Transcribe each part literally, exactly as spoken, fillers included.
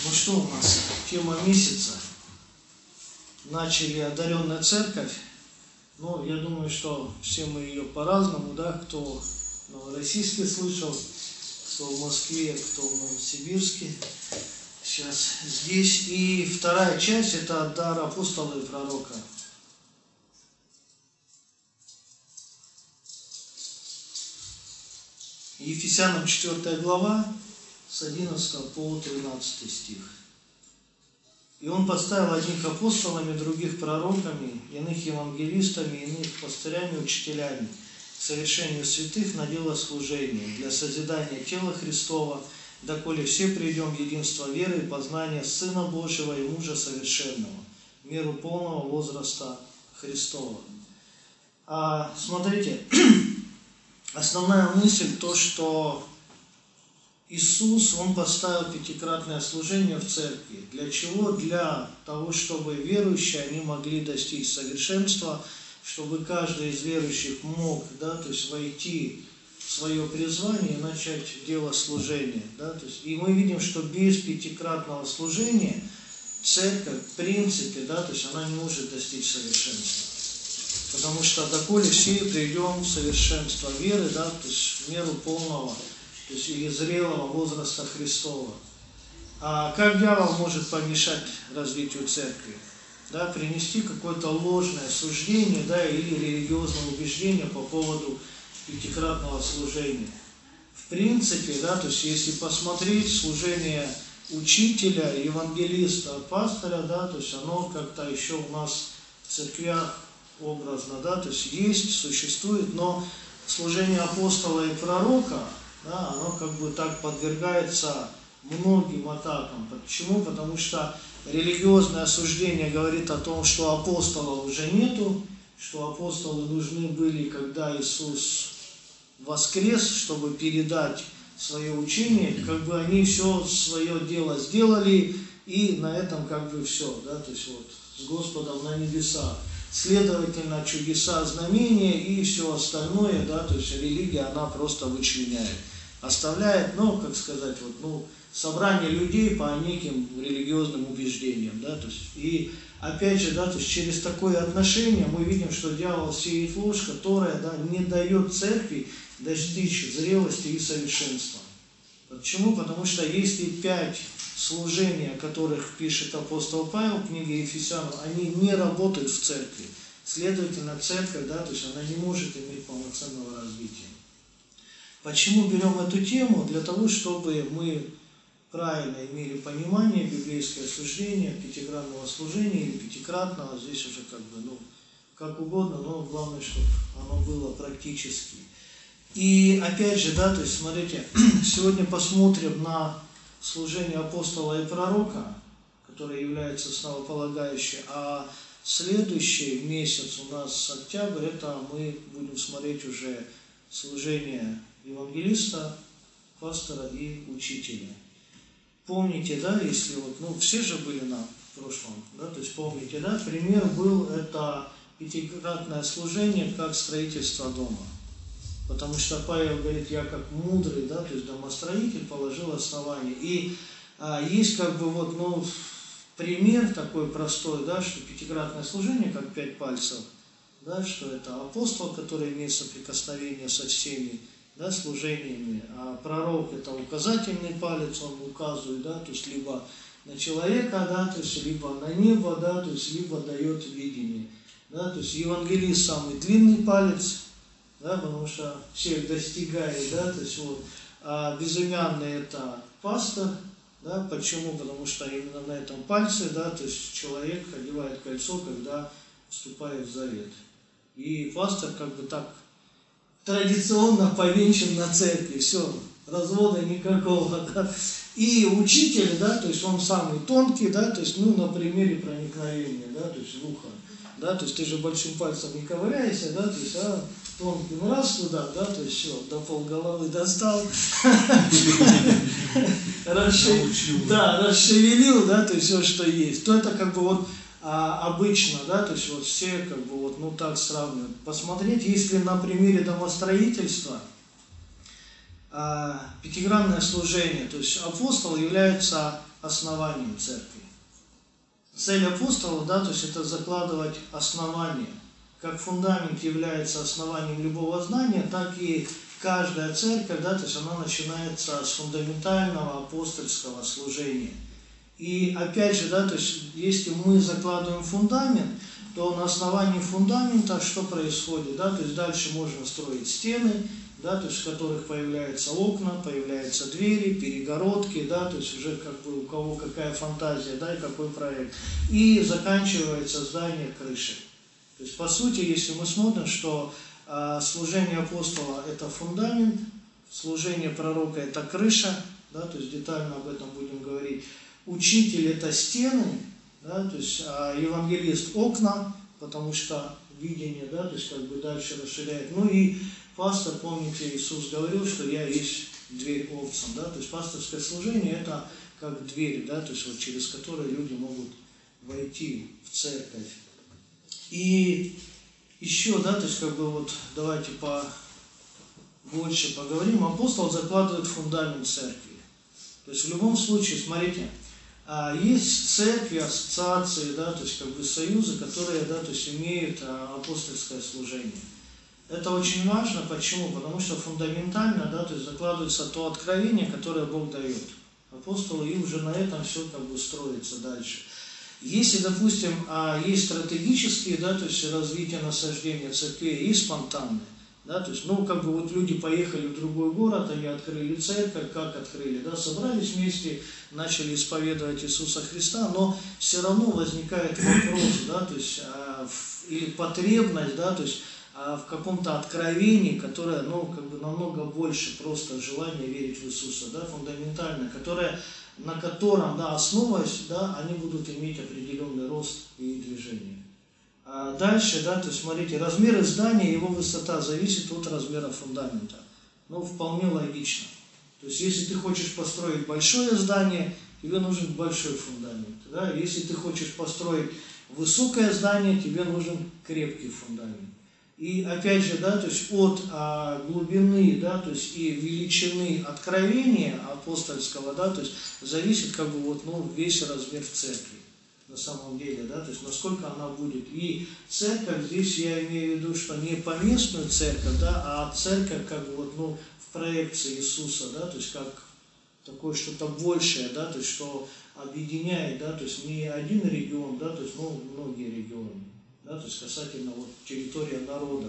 Ну что у нас? Тема месяца. Начали одаренная церковь. Ну, я думаю, что все мы ее по-разному, да, кто в Новороссийске слышал, кто в Москве, кто в Новосибирске. Сейчас здесь. И вторая часть – это дар апостола и пророка. Ефесянам четвёртая глава, с одиннадцатого по тринадцатый стих. «И он поставил одних апостолами, других пророками, иных евангелистами, иных пастырями, учителями, к совершению святых на дело служения, для созидания тела Христова, доколе все придем в единство веры и познания Сына Божьего и Мужа Совершенного, в меру полного возраста Христова». А, смотрите, основная мысль то, что Иисус, Он поставил пятикратное служение в церкви. Для чего? Для того, чтобы верующие, они могли достичь совершенства, чтобы каждый из верующих мог, да, то есть войти в свое призвание и начать дело служения. Да, то есть, и мы видим, что без пятикратного служения церковь, в принципе, да, то есть она не может достичь совершенства. Потому что доколе все придем в совершенство веры, да, то есть в меру полного, то есть или зрелого возраста Христова. А как дьявол может помешать развитию церкви? Да, принести какое-то ложное суждение, да, или религиозное убеждение по поводу пятикратного служения. В принципе, да, то есть если посмотреть служение учителя, евангелиста, пастора, да, то есть оно как-то еще у нас в церквях образно, да, то есть есть, существует, но служение апостола и пророка, да, оно как бы так подвергается многим атакам. Почему? Потому что религиозное осуждение говорит о том, что апостолов уже нету, что апостолы нужны были, когда Иисус воскрес, чтобы передать свое учение, как бы они все свое дело сделали, и на этом как бы все, да, то есть вот с Господом на небесах. Следовательно, чудеса, знамения и все остальное, да, то есть религия, она просто вычленяет. Оставляет, ну, как сказать, вот, ну, собрание людей по неким религиозным убеждениям, да, то есть, и опять же, да, то есть через такое отношение мы видим, что дьявол сеет ложь, которая, да, не дает церкви достичь зрелости и совершенства. Почему? Потому что если пять служений, о которых пишет апостол Павел в книге Ефесянам, они не работают в церкви, следовательно, церковь, да, то есть она не может иметь полноценного развития. Почему берем эту тему? Для того, чтобы мы правильно имели понимание библейское служение, пятигранного служения или пятикратного, здесь уже как бы, ну, как угодно, но главное, чтобы оно было практически. И опять же, да, то есть смотрите, сегодня посмотрим на служение апостола и пророка, которое является основополагающим, а следующий месяц у нас октябрь, это мы будем смотреть уже служение евангелиста, пастора и учителя. Помните, да, если вот, ну, все же были на прошлом, да, то есть помните, да, пример был, это пятикратное служение, как строительство дома. Потому что Павел говорит, я как мудрый, да, то есть домостроитель положил основание. И а, есть как бы вот, ну, пример такой простой, да, что пятикратное служение, как пять пальцев, да, что это апостол, который имеет соприкосновение со всеми, да, служениями, а пророк это указательный палец, он указывает, да, то есть либо на человека, да, то есть либо на небо, да, то есть либо дает видение, да, то есть евангелист самый длинный палец, да, потому что всех достигает, да, то есть вот, а безымянный это пастор, да, почему? Потому что именно на этом пальце, да, то есть человек одевает кольцо, когда вступает в завет. И пастор как бы так традиционно повенчан на церкви, все, развода никакого, да. И учитель, да, то есть он самый тонкий, да, то есть, ну, на примере проникновения, да, то есть в ухо, да, то есть ты же большим пальцем не ковыряешься, да, то есть, а тонким раз туда, да, то есть все, до полголовы достал, да, расшевелил, да, то есть все, что есть, то это как бы вот А обычно, да, то есть вот все как бы вот, ну так сравнивают. Посмотреть, если на примере домостроительства а, пятигранное служение, то есть апостол является основанием церкви. Цель апостолов, да, то есть это закладывать основание. Как фундамент является основанием любого здания, так и каждая церковь, да, то есть она начинается с фундаментального апостольского служения. И опять же, да, то есть если мы закладываем фундамент, то на основании фундамента что происходит? Да, то есть дальше можно строить стены, да, то есть в которых появляются окна, появляются двери, перегородки, да, то есть уже как бы у кого какая фантазия, да, и какой проект. И заканчивается здание крышей. То есть по сути, если мы смотрим, что э, служение апостола – это фундамент, служение пророка – это крыша, да, то есть детально об этом будем говорить. Учитель – это стены, да, то есть а евангелист – окна, потому что видение, да, то есть как бы дальше расширяет. Ну и пастор, помните, Иисус говорил, что я есть дверь овцам, да, то есть пасторское служение – это как дверь, да, то есть вот через которую люди могут войти в церковь. И еще, да, то есть как бы вот давайте по больше поговорим. Апостол закладывает фундамент церкви. То есть в любом случае, смотрите, есть церкви, ассоциации, да, то есть как бы союзы, которые, да, то есть имеют апостольское служение. Это очень важно. Почему? Потому что фундаментально, да, то есть закладывается то откровение, которое Бог дает апостолу, и уже на этом все как бы строится дальше. Если, допустим, есть стратегические, да, то есть развитие насаждения церквей, и спонтанные, да, то есть, ну, как бы вот люди поехали в другой город, они открыли церковь, как открыли, да, собрались вместе, начали исповедовать Иисуса Христа, но все равно возникает вопрос, да, то есть, а, в, или потребность, да, то есть, а, в каком-то откровении, которое, ну, как бы намного больше просто желания верить в Иисуса, да, фундаментальное, которое, на котором, да, основываясь, да, они будут иметь определенный рост и движение. А дальше, да, то есть, смотрите, размеры здания, его высота зависит от размера фундамента. Ну, вполне логично. То есть, если ты хочешь построить большое здание, тебе нужен большой фундамент. Да? Если ты хочешь построить высокое здание, тебе нужен крепкий фундамент. И опять же, да, то есть от а, глубины, да, то есть и величины откровения апостольского, да, то есть зависит как бы вот, ну, весь размер церкви на самом деле, да, то есть насколько она будет. И церковь здесь я имею в виду, что не поместную церковь, да, а церковь как бы вот, ну, в проекции Иисуса, да, то есть как такое что-то большее, да, то есть что объединяет, да, то есть не один регион, да, то есть, ну, многие регионы. Да, то есть касательно вот территории народа.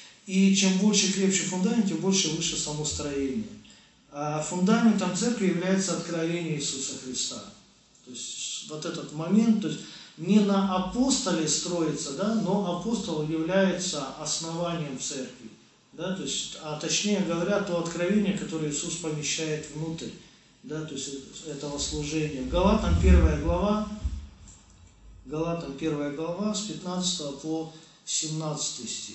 И чем больше и крепче фундамент, тем больше и выше само строение. А фундаментом церкви является откровение Иисуса Христа. То есть вот этот момент, то есть не на апостоле строится, да, но апостол является основанием церкви. Да, то есть, а точнее говоря, то откровение, которое Иисус помещает внутрь, да, то есть этого служения. Галатам первая глава, Галатам первая глава с пятнадцатого по семнадцатый стих.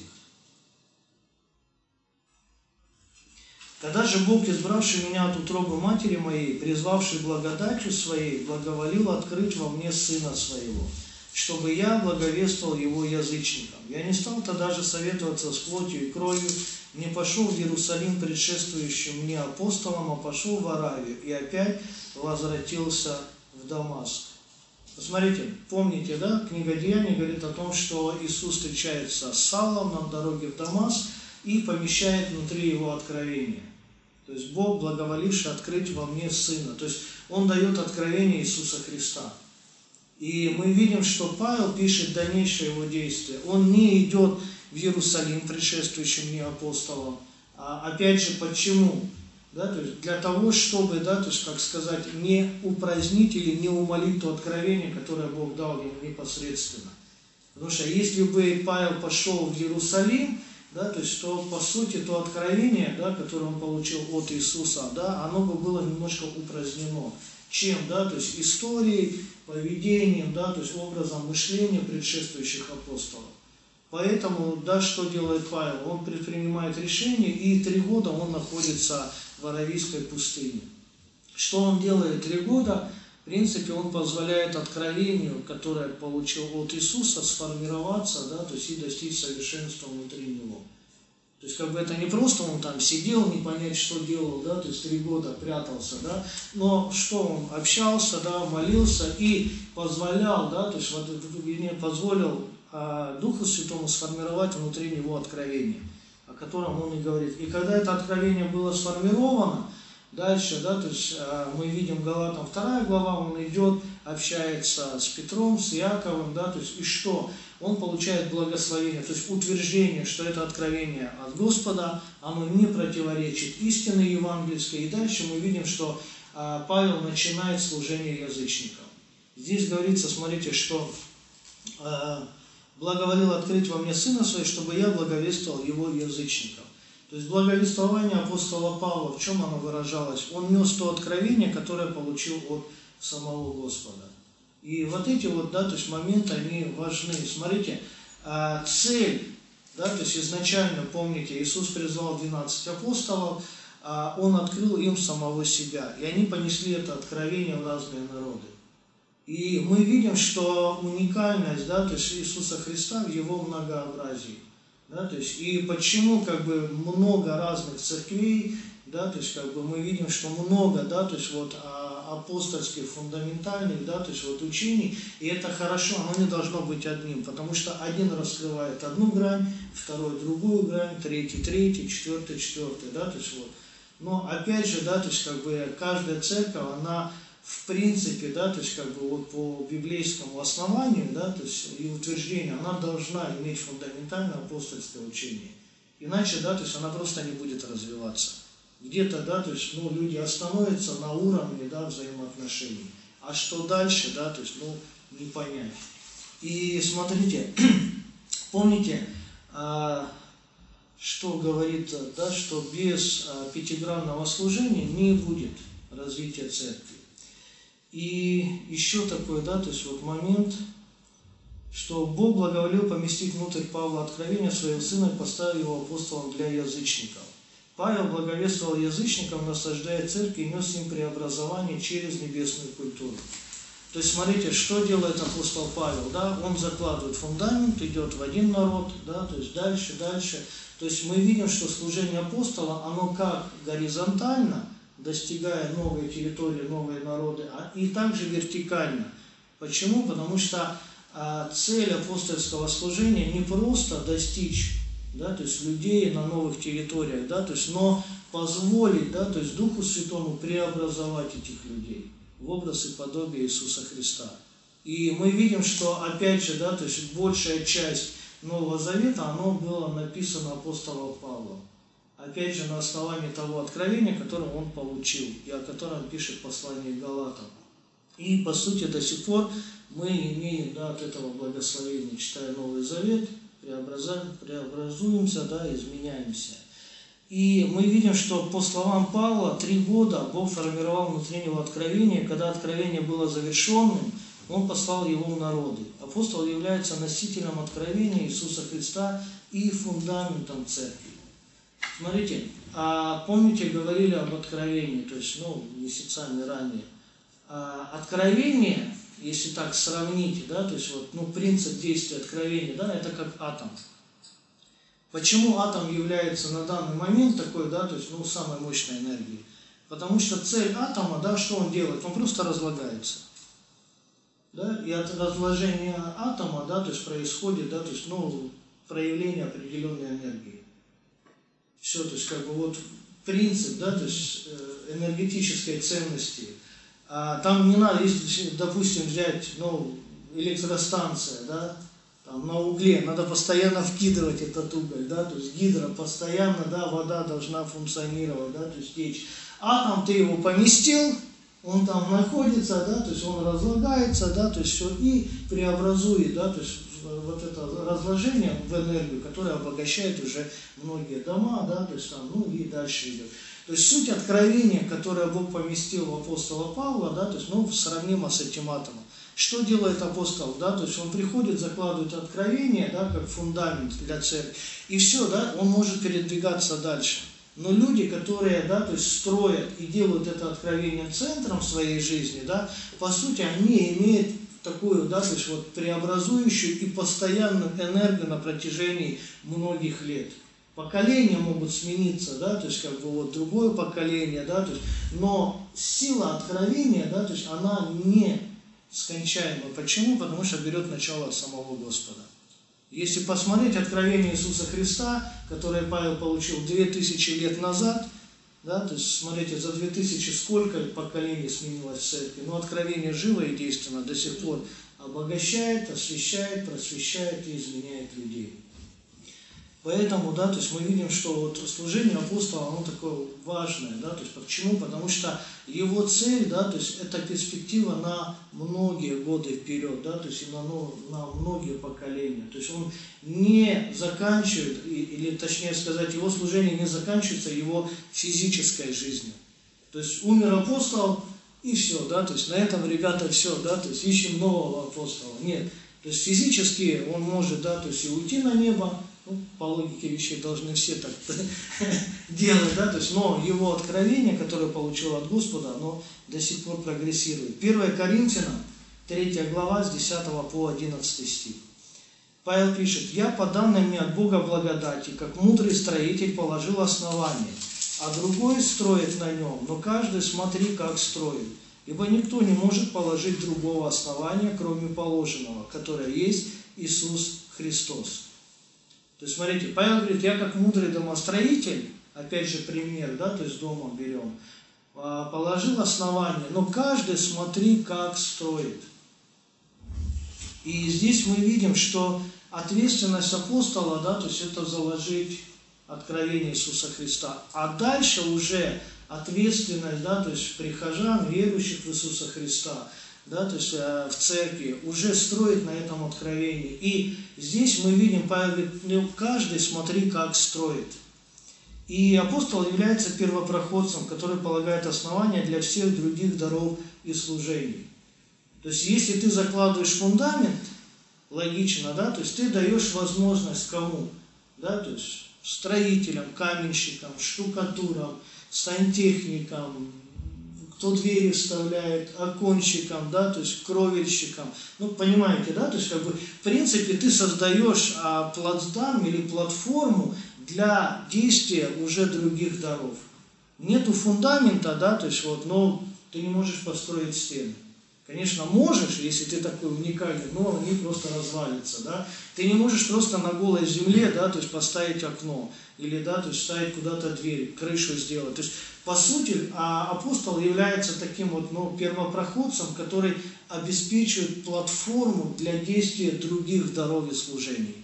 «Когда же Бог, избравший меня от утробы матери моей, призвавший благодатью своей, благоволил открыть во мне Сына Своего, чтобы я благовествовал Его язычникам. Я не стал тогда же советоваться с плотью и кровью, не пошел в Иерусалим предшествующим мне апостолам, а пошел в Аравию, и опять возвратился в Дамаск». Посмотрите, помните, да, книга Деяний говорит о том, что Иисус встречается с Савлом на дороге в Дамаск и помещает внутри его откровение. То есть Бог, благоволивший открыть во мне Сына. То есть Он дает откровение Иисуса Христа. И мы видим, что Павел пишет дальнейшее его действие. Он не идет в Иерусалим, предшествующим мне апостолам. А опять же, почему? Да, то есть для того, чтобы, да, то есть, как сказать, не упразднить или не умолить то откровение, которое Бог дал ему непосредственно. Потому что если бы Павел пошел в Иерусалим, да, то есть, то по сути то откровение, да, которое он получил от Иисуса, да, оно бы было немножко упразднено. Чем? Да, то есть историей, поведением, да, то есть образом мышления предшествующих апостолов. Поэтому, да, что делает Павел? Он предпринимает решение, и три года он находится в Аравийской пустыне. Что он делает три года? В принципе, он позволяет откровению, которое получил от Иисуса, сформироваться, да, то есть и достичь совершенства внутри него. То То есть, как бы это не просто он там сидел, не понять, что делал, да, то есть три года прятался, да, но что он общался, да, молился и позволял, да, то есть, вот, позволил а, Духу Святому сформировать внутри него откровение, о котором он и говорит. И когда это откровение было сформировано, дальше, да, то есть мы видим Галатам вторая глава, он идет, общается с Петром, с Иаковом, да, то есть и что? Он получает благословение, то есть утверждение, что это откровение от Господа, оно не противоречит истине евангельской. И дальше мы видим, что а, Павел начинает служение язычникам. Здесь говорится, смотрите, что а, благоволил открыть во мне Сына Своего, чтобы я благовествовал его язычникам. То есть благовествование апостола Павла, в чем оно выражалось? Он нес то откровение, которое получил от самого Господа. И вот эти вот, да, то есть моменты, они важны. Смотрите, цель, да, то есть изначально, помните, Иисус призвал двенадцать апостолов, Он открыл им самого себя, и они понесли это откровение в разные народы. И мы видим, что уникальность, да, то есть Иисуса Христа в Его многообразии. Да, то есть, и почему как бы много разных церквей, да, то есть как бы мы видим, что много, да, то есть вот апостольских, фундаментальных, да, то есть вот учений, и это хорошо, оно не должно быть одним, потому что один раскрывает одну грань, второй другую грань, третий третий, четвертый четвертый, да, то есть вот. Но опять же, да, то есть как бы каждая церковь, она в принципе, да, то есть как бы вот по библейскому основанию, да, то есть и утверждению, она должна иметь фундаментальное апостольское учение. Иначе, да, то есть она просто не будет развиваться. Где-то, да, то есть, ну, люди остановятся на уровне, да, взаимоотношений. А что дальше, да, то есть, ну, не понять. И смотрите, помните, а, что говорит, да, что без а, пятигранного служения не будет развития церкви. И еще такой, да, то есть вот момент, что Бог благоволил поместить внутрь Павла откровение своего Сына и поставил его апостолом для язычников. Павел благовествовал язычникам, насаждая церковь и нес им преобразование через небесную культуру. То есть смотрите, что делает апостол Павел, да, он закладывает фундамент, идет в один народ, да, то есть дальше, дальше. То есть мы видим, что служение апостола, оно как горизонтально, достигая новой территории, новые народы, и также вертикально. Почему? Потому что а, цель апостольского служения не просто достичь, да, то есть людей на новых территориях, да, то есть, но позволить, да, то есть Духу Святому преобразовать этих людей в образ и подобие Иисуса Христа. И мы видим, что опять же, да, то есть большая часть Нового Завета, оно было написано апостолом Павлом. Опять же, на основании того откровения, которое он получил, и о котором пишет послание Галатам. И, по сути, до сих пор мы имеем, да, от этого благословения, читая Новый Завет, преобразуемся, да, изменяемся. И мы видим, что, по словам Павла, три года Бог формировал внутреннего откровения. Когда откровение было завершенным, Он послал его в народы. Апостол является носителем откровения Иисуса Христа и фундаментом церкви. Смотрите, а помните, говорили об откровении, то есть, ну, месяцами ранее. А, откровение, если так сравнить, да, то есть вот, ну, принцип действия откровения, да, это как атом. Почему атом является на данный момент такой, да, то есть, ну, самой мощной энергией? Потому что цель атома, да, что он делает? Он просто разлагается. Да, и от разложения атома, да, то есть происходит, да, то есть, ну, проявление определенной энергии. Все, то есть, как бы вот принцип, да, то есть энергетической ценности. А там не надо, если, допустим, взять, ну, электростанция, да, там на угле, надо постоянно вкидывать этот уголь, да, то есть гидро постоянно, да, вода должна функционировать, да, то есть течь. Атом ты его поместил, он там находится, да, то есть он разлагается, да, то есть все, и преобразует, да, то есть вот это разложение в энергию, которая обогащает уже многие дома, да, то есть там, ну и дальше идет. То есть суть откровения, которое Бог поместил в апостола Павла, да, то есть, ну, сравнимо с этим атомом. Что делает апостол, да, то есть он приходит, закладывает откровение, да, как фундамент для церкви, и все, да, он может передвигаться дальше. Но люди, которые, да, то есть строят и делают это откровение центром своей жизни, да, по сути, они имеют такую, да, то есть вот преобразующую и постоянную энергию на протяжении многих лет. поколения могут смениться, да, то есть как бы вот другое поколение, да, то есть, но сила откровения, да, то есть она не скончаема. Почему? Потому что берет начало от самого Господа. Если посмотреть откровение Иисуса Христа, которое Павел получил две тысячи лет назад, да, то есть, смотрите, за две тысячи сколько поколений сменилось в церкви, но откровение живо и действенно до сих пор обогащает, освещает, просвещает и изменяет людей. Поэтому, да, то есть мы видим, что вот служение апостола, оно такое важное, да, то есть почему? Потому что его цель, да, то есть это перспектива на многие годы вперед, да, то есть и на, ну, на многие поколения. То есть он не заканчивает, или точнее сказать, его служение не заканчивается его физической жизнью. То есть умер апостол, и все, да, то есть на этом, ребята, все, да, то есть ищем нового апостола. Нет, то есть физически он может, да, то есть и уйти на небо. Ну, по логике вещей должны все так делать, да, то есть, но его откровение, которое получил от Господа, оно до сих пор прогрессирует. первое Коринфянам, третья глава, с десятого по одиннадцатый стих. Павел пишет: «Я по данной мне от Бога благодати, как мудрый строитель, положил основание, а другой строит на нем, но каждый смотри, как строит. Ибо никто не может положить другого основания, кроме положенного, которое есть Иисус Христос». То есть, смотрите, Павел говорит: я как мудрый домостроитель, опять же пример, да, то есть дома берем, положил основание, но каждый смотри, как строит. И здесь мы видим, что ответственность апостола, да, то есть это заложить откровение Иисуса Христа. А дальше уже ответственность, да, то есть прихожан, верующих в Иисуса Христа, да, то есть э, в церкви, уже строит на этом откровении. И здесь мы видим, Павел говорит: ну, каждый смотри, как строит. И апостол является первопроходцем, который полагает основания для всех других даров и служений. То есть если ты закладываешь фундамент, логично, да, то есть ты даешь возможность кому? Да, то есть строителям, каменщикам, штукатурам, сантехникам, кто двери вставляет, окончикам, да, то есть кровельщикам. Ну, понимаете, да, то есть как бы в принципе ты создаешь а, плацдарм или платформу для действия уже других даров. Нету фундамента, да, то есть вот, но ты не можешь построить стены. Конечно, можешь, если ты такой уникальный, но они просто развалятся, да. Ты не можешь просто на голой земле, да, то есть поставить окно, или, да, то есть ставить куда-то дверь, крышу сделать. То есть, по сути, апостол является таким вот, ну, первопроходцем, который обеспечивает платформу для действия других даров и служений.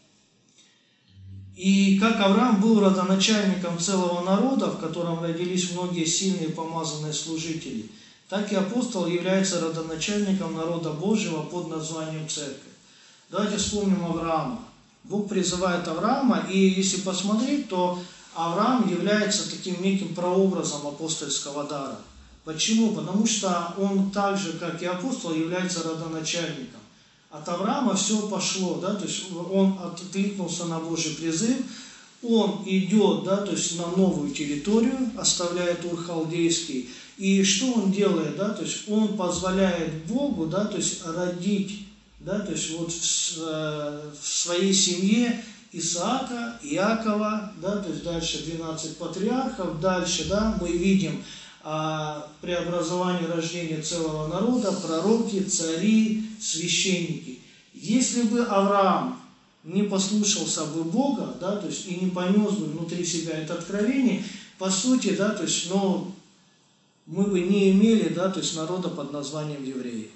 И как Авраам был родоначальником целого народа, в котором родились многие сильные помазанные служители, так и апостол является родоначальником народа Божьего под названием Церковь. Давайте вспомним Авраама. Бог призывает Авраама, и если посмотреть, то Авраам является таким неким прообразом апостольского дара. Почему? Потому что он так же, как и апостол, является родоначальником. От Авраама все пошло, да, то есть он откликнулся на Божий призыв, он идет, да, то есть на новую территорию, оставляет Ур Халдейский. И что он делает, да, то есть он позволяет Богу, да, то есть родить, да, то есть вот в, в своей семье Исаака, Иакова, да, то есть дальше двенадцать патриархов, дальше, да, мы видим а, преобразование, рождения целого народа, пророки, цари, священники. Если бы Авраам не послушался бы Бога, да, то есть и не понес бы внутри себя это откровение, по сути, да, то есть, ну, мы бы не имели, да, то есть народа под названием евреи.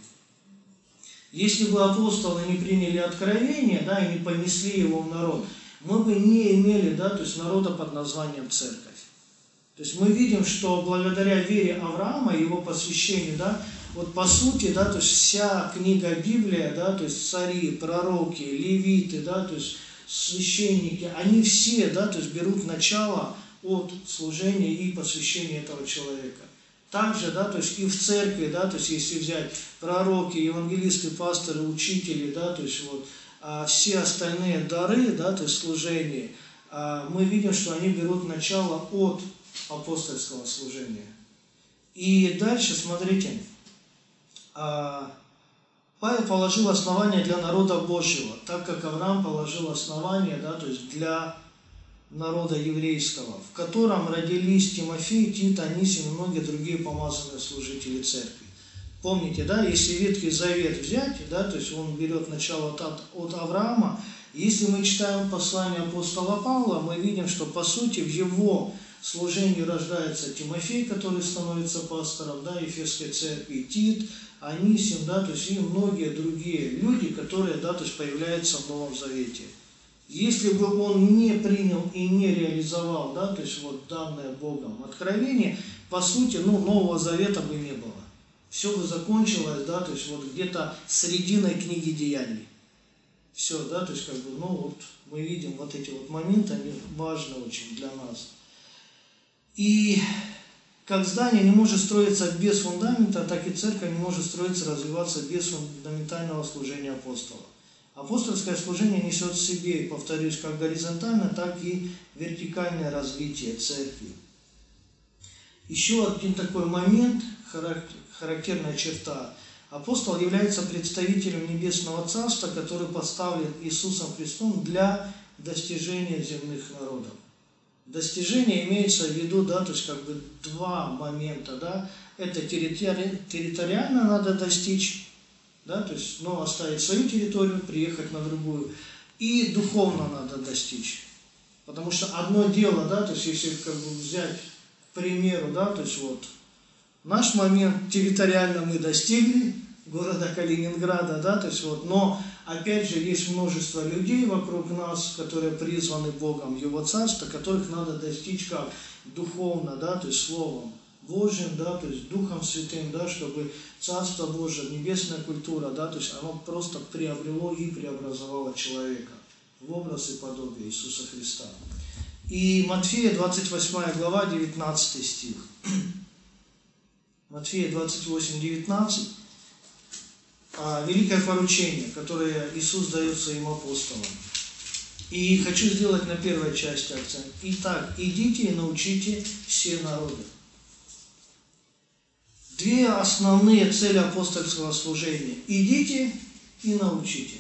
Если бы апостолы не приняли откровение, да, и не понесли его в народ, мы бы не имели, да, то есть народа под названием церковь. То есть мы видим, что благодаря вере Авраама и его посвящению, да, вот по сути, да, то есть вся книга Библия, да, то есть цари, пророки, левиты, да, то есть священники, они все, да, то есть берут начало от служения и посвящения этого человека. Также, да, то есть и в церкви, да, то есть если взять пророки, евангелисты, пасторы, учители, да, то есть вот а, все остальные дары, да, то есть служения, а, мы видим, что они берут начало от апостольского служения. И дальше, смотрите, а, Павел положил основание для народа Божьего, так как Авраам положил основание, да, то есть для народа еврейского, в котором родились Тимофей, Тит, Анисим и многие другие помазанные служители церкви. Помните, да, если Ветхий Завет взять, да, то есть он берет начало от, от Авраама, если мы читаем послание апостола Павла, мы видим, что по сути в его служении рождается Тимофей, который становится пастором, да, Ефесской церкви, Тит, Анисим, да, то есть и многие другие люди, которые, да, то есть появляются в Новом Завете. Если бы он не принял и не реализовал, да, то есть вот данное Богом откровение, по сути, ну, Нового Завета бы не было. Все бы закончилось, да, то есть вот где-то серединой книги Деяний. Все, да, то есть как бы, ну, вот мы видим вот эти вот моменты, они важны очень для нас. И как здание не может строиться без фундамента, так и церковь не может строиться, развиваться без фундаментального служения апостола. Апостольское служение несет в себе, повторюсь, как горизонтальное, так и вертикальное развитие церкви. Еще один такой момент, характерная черта. Апостол является представителем Небесного Царства, который поставлен Иисусом Христом для достижения земных народов. Достижение имеется в виду, да, то есть как бы два момента, да. Это территори... территориально надо достичь, да, то есть, ну, оставить свою территорию, приехать на другую. И духовно надо достичь. Потому что одно дело, да, то есть если как бы взять, к примеру, да, то есть вот, наш момент территориально мы достигли города Калининграда, да, то есть вот, но опять же есть множество людей вокруг нас, которые призваны Богом в Его Царство, которых надо достичь как духовно, да, то есть Словом Божьим, да, то есть Духом Святым, да, чтобы Царство Божие, небесная культура, да, то есть оно просто приобрело и преобразовало человека в образ и подобие Иисуса Христа. И Матфея двадцать восьмая глава, девятнадцатый стих. Матфея двадцать восемь, девятнадцать. Великое поручение, которое Иисус дает своим апостолам. И хочу сделать на первой части акцент. Итак, идите и научите все народы. Две основные цели апостольского служения. Идите и научите.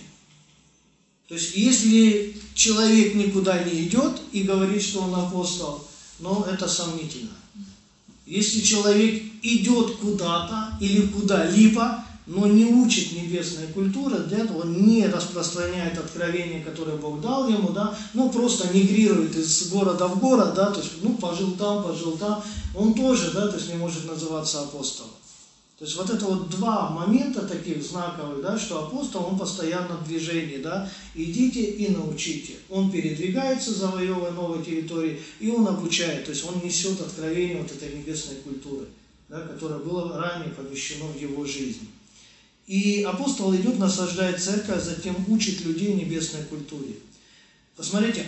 То есть, если человек никуда не идет и говорит, что он апостол, ну, это сомнительно. Если человек идет куда-то или куда-либо, но не учит небесной культуры, для этого он не распространяет откровение, которое Бог дал ему, да, ну, просто мигрирует из города в город, да, то есть, ну, пожил там, пожил там, он тоже, да, то есть не может называться апостолом. То есть вот это вот два момента таких знаковых, да, что апостол, он постоянно в движении, да, идите и научите. Он передвигается, завоевывая новые территории, и он обучает, то есть он несет откровение вот этой небесной культуры, да, которая была ранее помещена в его жизни. И апостол идет, насаждает церковь, а затем учит людей небесной культуре. Посмотрите,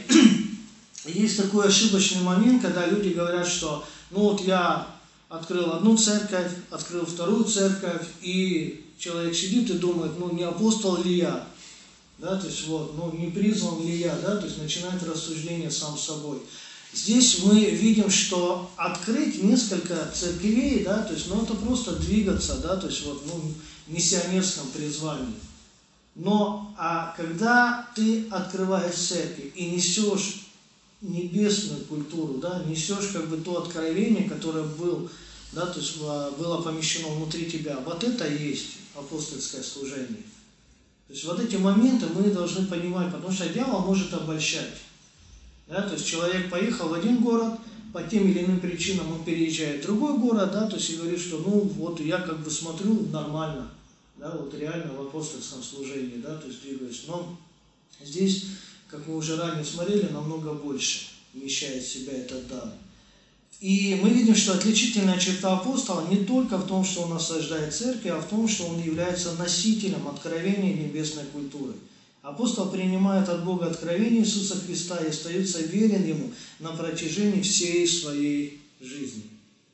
есть такой ошибочный момент, когда люди говорят, что ну вот я открыл одну церковь, открыл вторую церковь, и человек сидит и думает, ну не апостол ли я, да, то есть вот, ну не призван ли я, да, то есть начинает рассуждение сам с собой. Здесь мы видим, что открыть несколько церквей, да, то есть, ну это просто двигаться, да, то есть вот, ну, в миссионерском призвании. Но, а когда ты открываешь церковь и несешь небесную культуру, да, несешь как бы то откровение, которое был, да, то есть было помещено внутри тебя, вот это и есть апостольское служение. То есть вот эти моменты мы должны понимать, потому что дьявол может обольщать. Да, то есть человек поехал в один город, по тем или иным причинам он переезжает в другой город, да, то есть и говорит, что ну вот я как бы смотрю нормально, да, вот реально в апостольском служении, да, то есть двигаюсь. Но здесь, как мы уже ранее смотрели, намного больше вмещает в себя этот дар. И мы видим, что отличительная черта апостола не только в том, что он насаждает церковь, а в том, что он является носителем откровения небесной культуры. Апостол принимает от Бога откровение Иисуса Христа и остается верен Ему на протяжении всей своей жизни.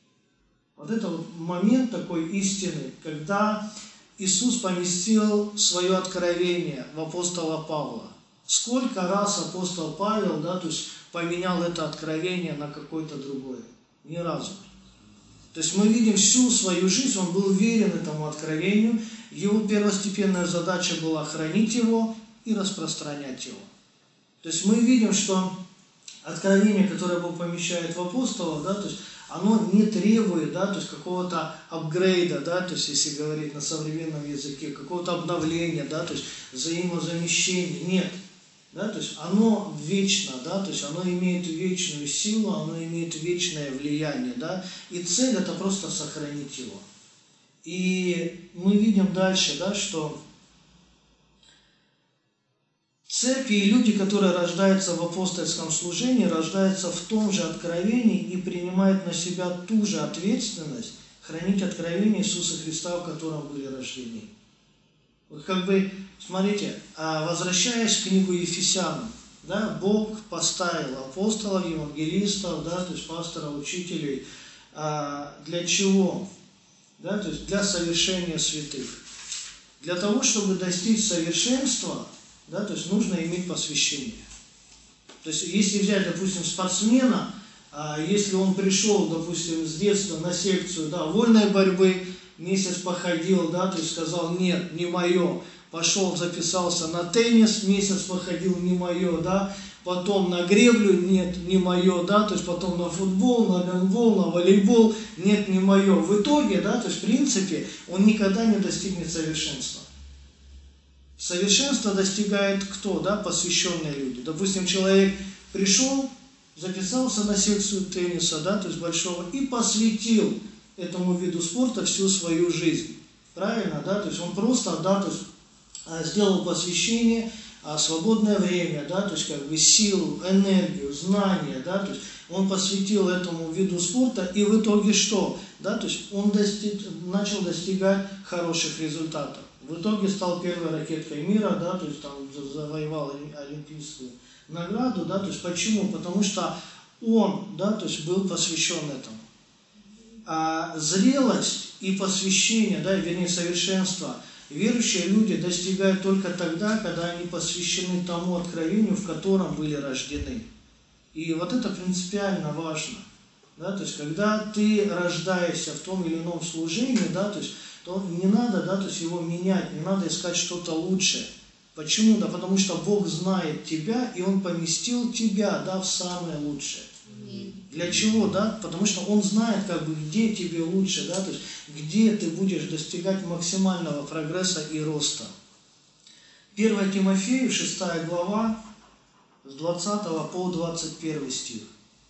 Вот это вот момент такой истины, когда Иисус поместил свое откровение в апостола Павла. Сколько раз апостол Павел, да, то есть поменял это откровение на какое-то другое? Ни разу. То есть мы видим всю свою жизнь, он был верен этому откровению, его первостепенная задача была хранить его и распространять его. То есть мы видим, что откровение, которое Бог помещает в апостолов, да, то есть оно не требует, да, то есть какого-то апгрейда, да, то есть если говорить на современном языке, какого-то обновления, да, то есть взаимозамещения, нет. Да, то есть оно вечно, да, то есть оно имеет вечную силу, оно имеет вечное влияние, да, и цель это просто сохранить его. И мы видим дальше, да, что церкви и люди, которые рождаются в апостольском служении, рождаются в том же откровении и принимают на себя ту же ответственность хранить откровение Иисуса Христа, в котором были рождены. Вот как бы, смотрите, возвращаясь к книгу Ефесянам, да, Бог поставил апостолов, евангелистов, да, то есть пастора, учителей, для чего? Да, то есть для совершения святых. Для того, чтобы достичь совершенства, да, то есть нужно иметь посвящение. То есть если взять, допустим, спортсмена, если он пришел, допустим, с детства на секцию, да, вольной борьбы, месяц походил, да, то есть сказал, нет, не мое, пошел, записался на теннис, месяц походил, не мое, да, потом на греблю, нет, не мое, да, то есть потом на футбол, на гандбол, на волейбол, нет, не мое. В итоге, да, то есть в принципе он никогда не достигнет совершенства. Совершенство достигает кто, да, посвященные люди. Допустим, человек пришел, записался на секцию тенниса, да, то есть большого, и посвятил этому виду спорта всю свою жизнь. Правильно, да? То есть он просто, да, то есть сделал посвящение, свободное время, да, то есть как бы силу, энергию, знания, да, то есть он посвятил этому виду спорта, и в итоге что? Да, то есть он достиг, начал достигать хороших результатов. В итоге стал первой ракеткой мира, да, то есть там завоевал олимпийскую награду, да, то есть почему? Потому что он, да, то есть был посвящен этому. А зрелость и посвящение, да, вернее совершенство, верующие люди достигают только тогда, когда они посвящены тому откровению, в котором были рождены. И вот это принципиально важно. Да, то есть когда ты рождаешься в том или ином служении, да, то есть, то не надо, да, то есть его менять, не надо искать что-то лучшее. Почему? Да потому что Бог знает тебя, и Он поместил тебя, да, в самое лучшее. Для чего, да? Потому что Он знает, как бы, где тебе лучше, да, то есть где ты будешь достигать максимального прогресса и роста. первое Тимофею, шестая глава, с двадцатого по двадцать первый стих.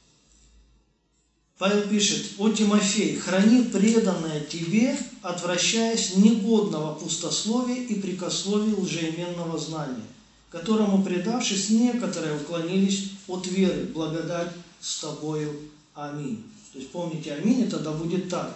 Павел пишет: «О Тимофей, храни преданное тебе, отвращаясь негодного пустословия и прикословия лжеименного знания, которому, предавшись, некоторые уклонились от веры, благодать с тобою. Аминь». То есть помните, аминь, это да будет так.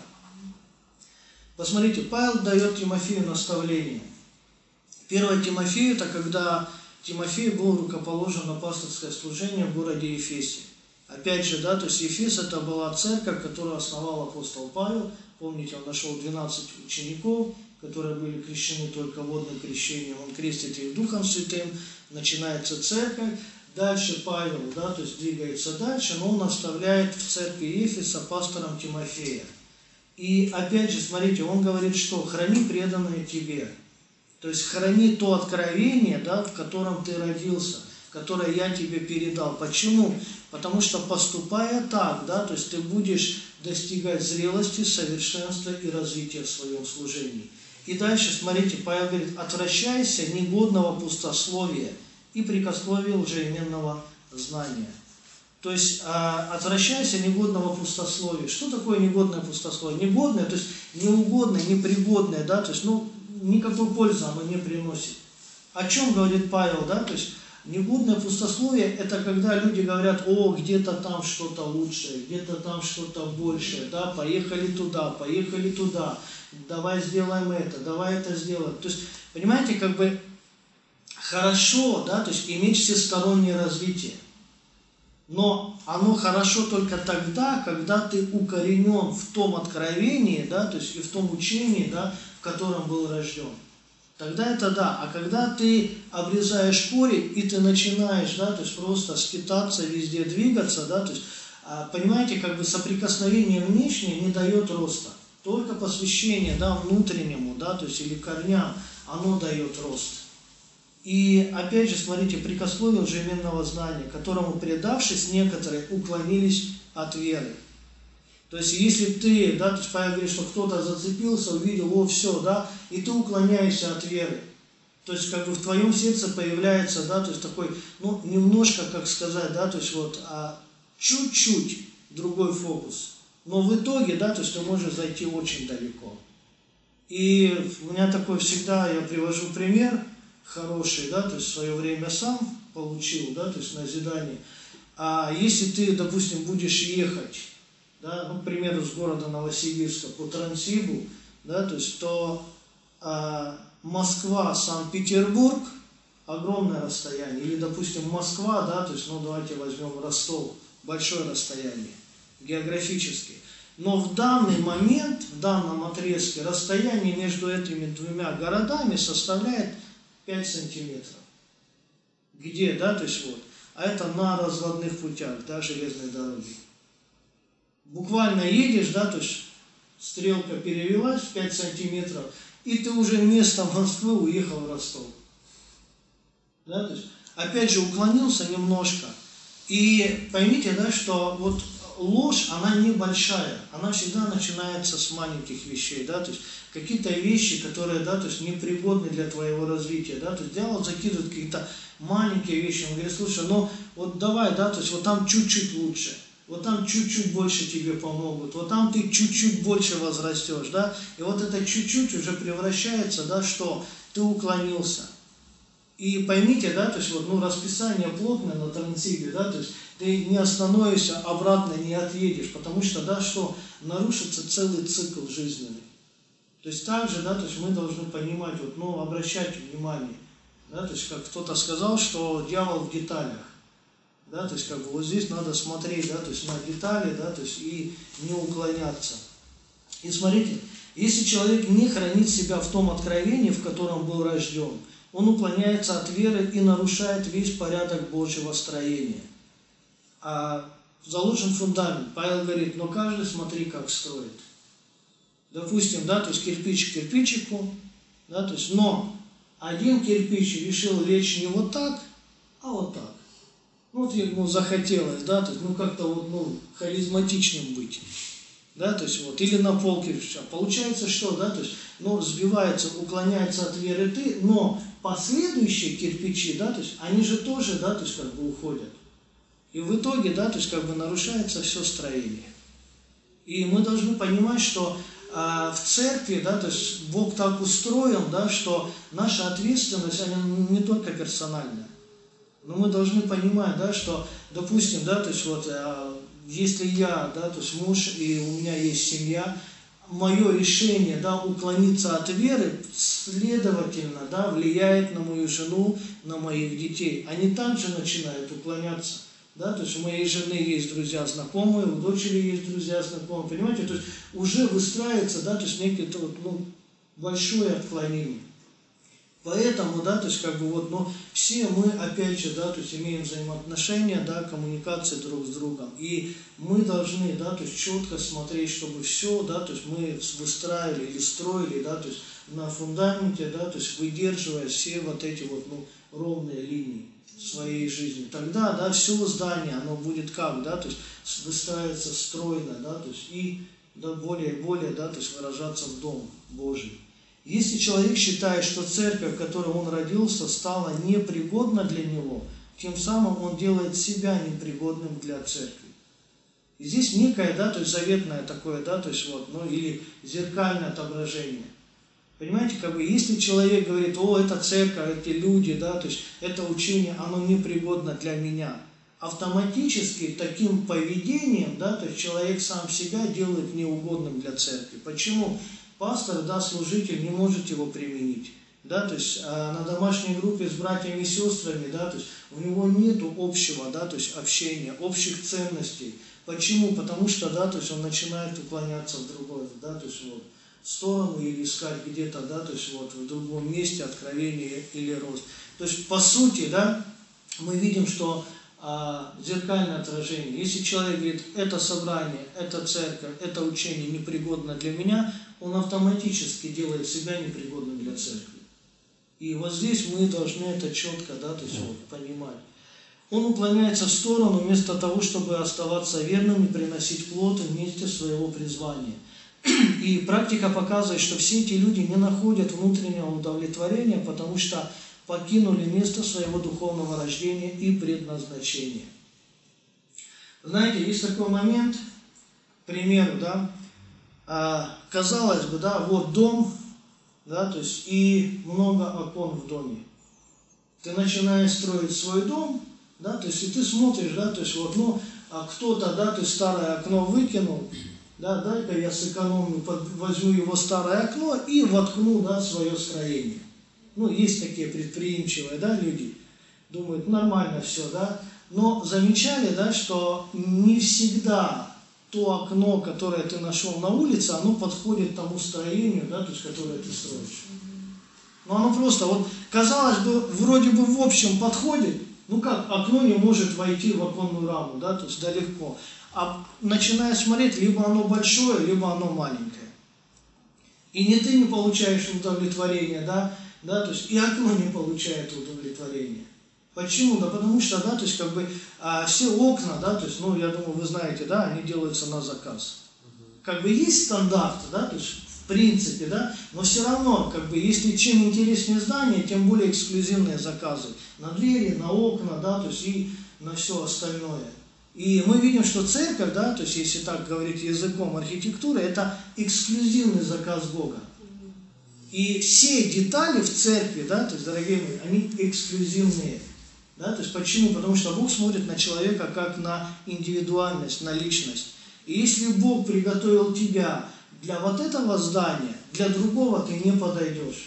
Посмотрите, Павел дает Тимофею наставление. первое Тимофею, это когда Тимофей был рукоположен на пасторское служение в городе Ефесе. Опять же, да, то есть Ефес это была церковь, которую основал апостол Павел. Помните, он нашел двенадцать учеников, которые были крещены только водным крещением. Он крестит их Духом Святым, начинается церковь. Дальше Павел, да, то есть двигается дальше, но он оставляет в церкви Ефеса пастором Тимофея. И опять же, смотрите, он говорит, что храни преданное тебе. То есть храни то откровение, да, в котором ты родился, которое я тебе передал. Почему? Потому что поступая так, да, то есть ты будешь достигать зрелости, совершенства и развития в своем служении. И дальше, смотрите, Павел говорит: отвращайся негодного пустословия и прикословия лжеименного знания. То есть а, отвращайся негодного пустословия. Что такое негодное пустословие? Негодное, то есть неугодное, непригодное, да, то есть, ну, никакой пользы оно не приносит. О чем говорит Павел, да, то есть негодное пустословие – это когда люди говорят: о, где-то там что-то лучшее, где-то там что-то большее, да, поехали туда, поехали туда, давай сделаем это, давай это сделаем. То есть, понимаете, как бы хорошо, да, то есть иметь всестороннее развитие, но оно хорошо только тогда, когда ты укоренен в том откровении, да, то есть и в том учении, да, в котором был рожден. Тогда это да. А когда ты обрезаешь корень, и ты начинаешь, да, то есть просто скитаться, везде двигаться, да, то есть, понимаете, как бы соприкосновение внешнее не дает роста. Только посвящение, да, внутреннему, да, то есть или корням, оно дает рост. И опять же, смотрите, прикословие лжеименного знания, которому предавшись, некоторые уклонились от веры. То есть, если ты, да, то есть Павел говорит, что кто-то зацепился, увидел, о, все, да, и ты уклоняешься от веры. То есть, как бы в твоем сердце появляется, да, то есть такой, ну, немножко, как сказать, да, то есть вот, а, чуть-чуть другой фокус. Но в итоге, да, то есть ты можешь зайти очень далеко. И у меня такой всегда, я привожу пример хороший, да, то есть в свое время сам получил, да, то есть назидание. А если ты, допустим, будешь ехать, да, ну, к примеру, с города Новосибирска по Транссибу, да, то есть то а, Москва, Санкт-Петербург, огромное расстояние, или, допустим, Москва, да, то есть, ну, давайте возьмем Ростов, большое расстояние, географически. Но в данный момент, в данном отрезке, расстояние между этими двумя городами составляет пять сантиметров. Где, да, то есть вот, а это на разводных путях, да, железной дороги. Буквально едешь, да, то есть стрелка перевелась в пять сантиметров, и ты уже вместо Москвы уехал в Ростов. Да, то есть, опять же, уклонился немножко. И поймите, да, что вот ложь, она небольшая, она всегда начинается с маленьких вещей, да, то есть какие-то вещи, которые, да, то есть непригодны для твоего развития, да, то есть дьявол закидывает какие-то маленькие вещи, он говорит, слушай, ну вот давай, да, то есть вот там чуть-чуть лучше, вот там чуть-чуть больше тебе помогут, вот там ты чуть-чуть больше возрастешь, да, и вот это чуть-чуть уже превращается, да, что ты уклонился. И поймите, да, то есть вот, ну, расписание плотное на Транссибе, да, то есть ты не остановишься, обратно не отъедешь, потому что, да, что нарушится целый цикл жизненный. То есть также, да, то есть мы должны понимать, вот, ну, обращать внимание, да, то есть как кто-то сказал, что дьявол в деталях, да, то есть как бы вот здесь надо смотреть, да, то есть на детали, да, то есть и не уклоняться. И смотрите, если человек не хранит себя в том откровении, в котором был рожден, он уклоняется от веры и нарушает весь порядок Божьего строения. А заложен фундамент. Павел говорит, но каждый смотри, как строит. Допустим, да, то есть кирпич к кирпичику, да, то есть, но один кирпич решил лечь не вот так, а вот так. Ну, вот ему захотелось, да, то есть, ну, как-то вот, ну, харизматичным быть. Да, то есть вот, или на пол кирпича. Получается, что, да, то есть, ну, сбивается, уклоняется от веры ты, но последующие кирпичи, да, то есть, они же тоже, да, то есть, как бы уходят. И в итоге, да, то есть, как бы нарушается все строение. И мы должны понимать, что а, в церкви, да, то есть, Бог так устроен, да, что наша ответственность, она не только персональная. Но мы должны понимать, да, что, допустим, да, то есть, вот, а, если я, да, то есть муж, и у меня есть семья, мое решение, да, уклониться от веры, следовательно, да, влияет на мою жену, на моих детей. Они также начинают уклоняться. Да, то есть у моей жены есть друзья знакомые, у дочери есть друзья знакомые, понимаете, то есть уже выстраивается, да, то есть некое, ну, большое отклонение. Поэтому, да, то есть как бы вот, ну, все мы, опять же, да, то есть имеем взаимоотношения, да, коммуникации друг с другом, и мы должны, да, то есть четко смотреть, чтобы все, да, то есть мы выстраивали или строили, да, то есть на фундаменте, да, то есть выдерживая все вот эти вот, ну, ровные линии своей жизни. Тогда, да, все здание, оно будет как, да, то есть выстраивается стройно, да, то есть и, да, более и более, да, то есть выражаться в Дом Божий. Если человек считает, что церковь, в которой он родился, стала непригодна для него, тем самым он делает себя непригодным для церкви. И здесь некое, да, то есть заветное такое, да, то есть вот, ну, или зеркальное отображение. Понимаете, как бы, если человек говорит, о, это церковь, эти люди, да, то есть это учение, оно непригодно для меня, автоматически таким поведением, да, то есть человек сам себя делает неугодным для церкви. Почему? Пастор, да, служитель не может его применить, да, то есть а на домашней группе с братьями и сестрами, да, то есть у него нету общего, да, то есть общения, общих ценностей. Почему? Потому что, да, то есть он начинает уклоняться в другое, да, то есть вот, в сторону или искать где-то, да, то есть вот в другом месте откровение или рост. То есть по сути, да, мы видим, что а, зеркальное отражение. Если человек говорит, это собрание, это церковь, это учение непригодно для меня, он автоматически делает себя непригодным для церкви. И вот здесь мы должны это четко, да, то есть вот, понимать. Он уклоняется в сторону вместо того, чтобы оставаться верным и приносить плод вместе своего призвания. И практика показывает, что все эти люди не находят внутреннего удовлетворения, потому что покинули место своего духовного рождения и предназначения. Знаете, есть такой момент, к примеру, да, а, казалось бы, да, вот дом, да, то есть и много окон в доме. Ты начинаешь строить свой дом, да, то есть и ты смотришь, да, то есть вот, ну, а кто-то, да, то есть старое окно выкинул, да, дай-ка я сэкономлю, возьму его старое окно и воткну, да, свое строение. Ну, есть такие предприимчивые, да, люди, думают, нормально все, да, но замечали, да, что не всегда то окно, которое ты нашел на улице, оно подходит тому строению, да, то есть, которое ты строишь. Но оно просто, вот, казалось бы, вроде бы в общем подходит, ну как, окно не может войти в оконную раму, да, то есть, да, легко. А начиная смотреть, либо оно большое, либо оно маленькое. И ни ты не получаешь удовлетворения, да, да, то есть и окно не получает удовлетворения. Почему? Да потому что, да, то есть как бы а, все окна, да, то есть, ну, я думаю, вы знаете, да, они делаются на заказ. Как бы есть стандарт, да, то есть в принципе, да, но все равно, как бы, если чем интереснее здание, тем более эксклюзивные заказы на двери, на окна, да, то есть и на все остальное. И мы видим, что церковь, да, то есть если так говорить языком архитектуры, это эксклюзивный заказ Бога. И все детали в церкви, да, то есть, дорогие мои, они эксклюзивные. Да, то есть почему? Потому что Бог смотрит на человека как на индивидуальность, на личность. И если Бог приготовил тебя для вот этого здания, для другого ты не подойдешь.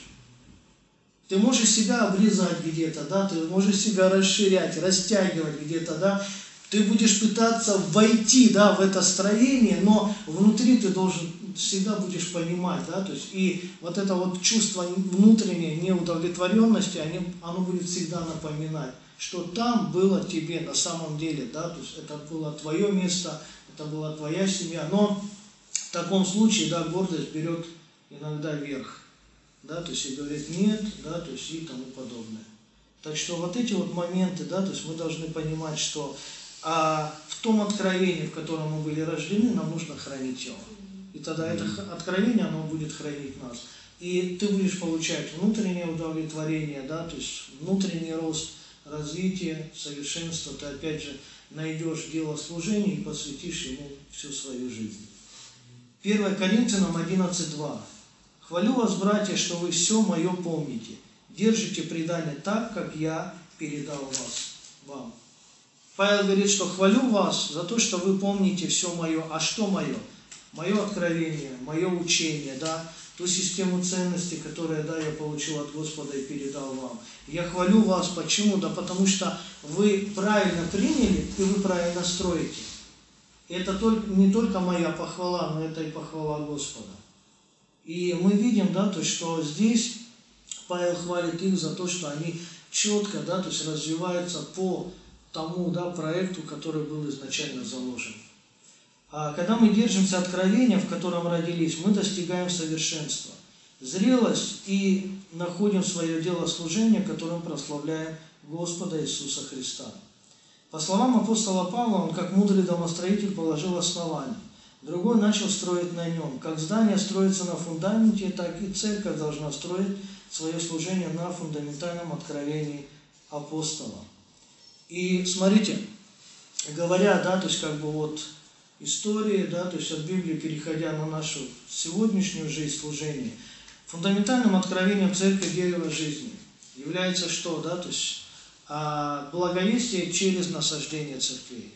Ты можешь себя обрезать где-то, да, ты можешь себя расширять, растягивать где-то, да. Ты будешь пытаться войти, да, в это строение, но внутри ты должен, всегда будешь понимать, да, то есть и вот это вот чувство внутренней неудовлетворенности, они, оно будет всегда напоминать, что там было тебе на самом деле, да, то есть это было твое место, это была твоя семья, но в таком случае, да, гордость берет иногда верх, да, то есть и говорит нет, да, то есть и тому подобное. Так что вот эти вот моменты, да, то есть мы должны понимать, что а в том откровении, в котором мы были рождены, нам нужно хранить его. И тогда это откровение, оно будет хранить нас. И ты будешь получать внутреннее удовлетворение, да, то есть внутренний рост, развитие, совершенство. Ты опять же найдешь дело служения и посвятишь ему всю свою жизнь. первое Коринфянам одиннадцать два. «Хвалю вас, братья, что вы все мое помните. Держите предание так, как я передал вас вам». Павел говорит, что хвалю вас за то, что вы помните все мое. А что мое? Мое откровение, мое учение, да, ту систему ценностей, которую, да, я получил от Господа и передал вам. Я хвалю вас, почему? Да потому что вы правильно приняли и вы правильно строите. Это только, не только моя похвала, но это и похвала Господа. И мы видим, да, то, что здесь Павел хвалит их за то, что они четко, да, то есть развиваются по тому, да, проекту, который был изначально заложен. А когда мы держимся откровения, в котором родились, мы достигаем совершенства, зрелость и находим свое дело служения, которым прославляем Господа Иисуса Христа. По словам апостола Павла, он как мудрый домостроитель положил основание, другой начал строить на нем. Как здание строится на фундаменте, так и церковь должна строить свое служение на фундаментальном откровении апостола. И смотрите, говоря, да, то есть как бы вот истории, да, то есть от Библии, переходя на нашу сегодняшнюю жизнь служения, фундаментальным откровением церкви дерева жизни является что, да, то есть а, благовестие через насаждение церквей.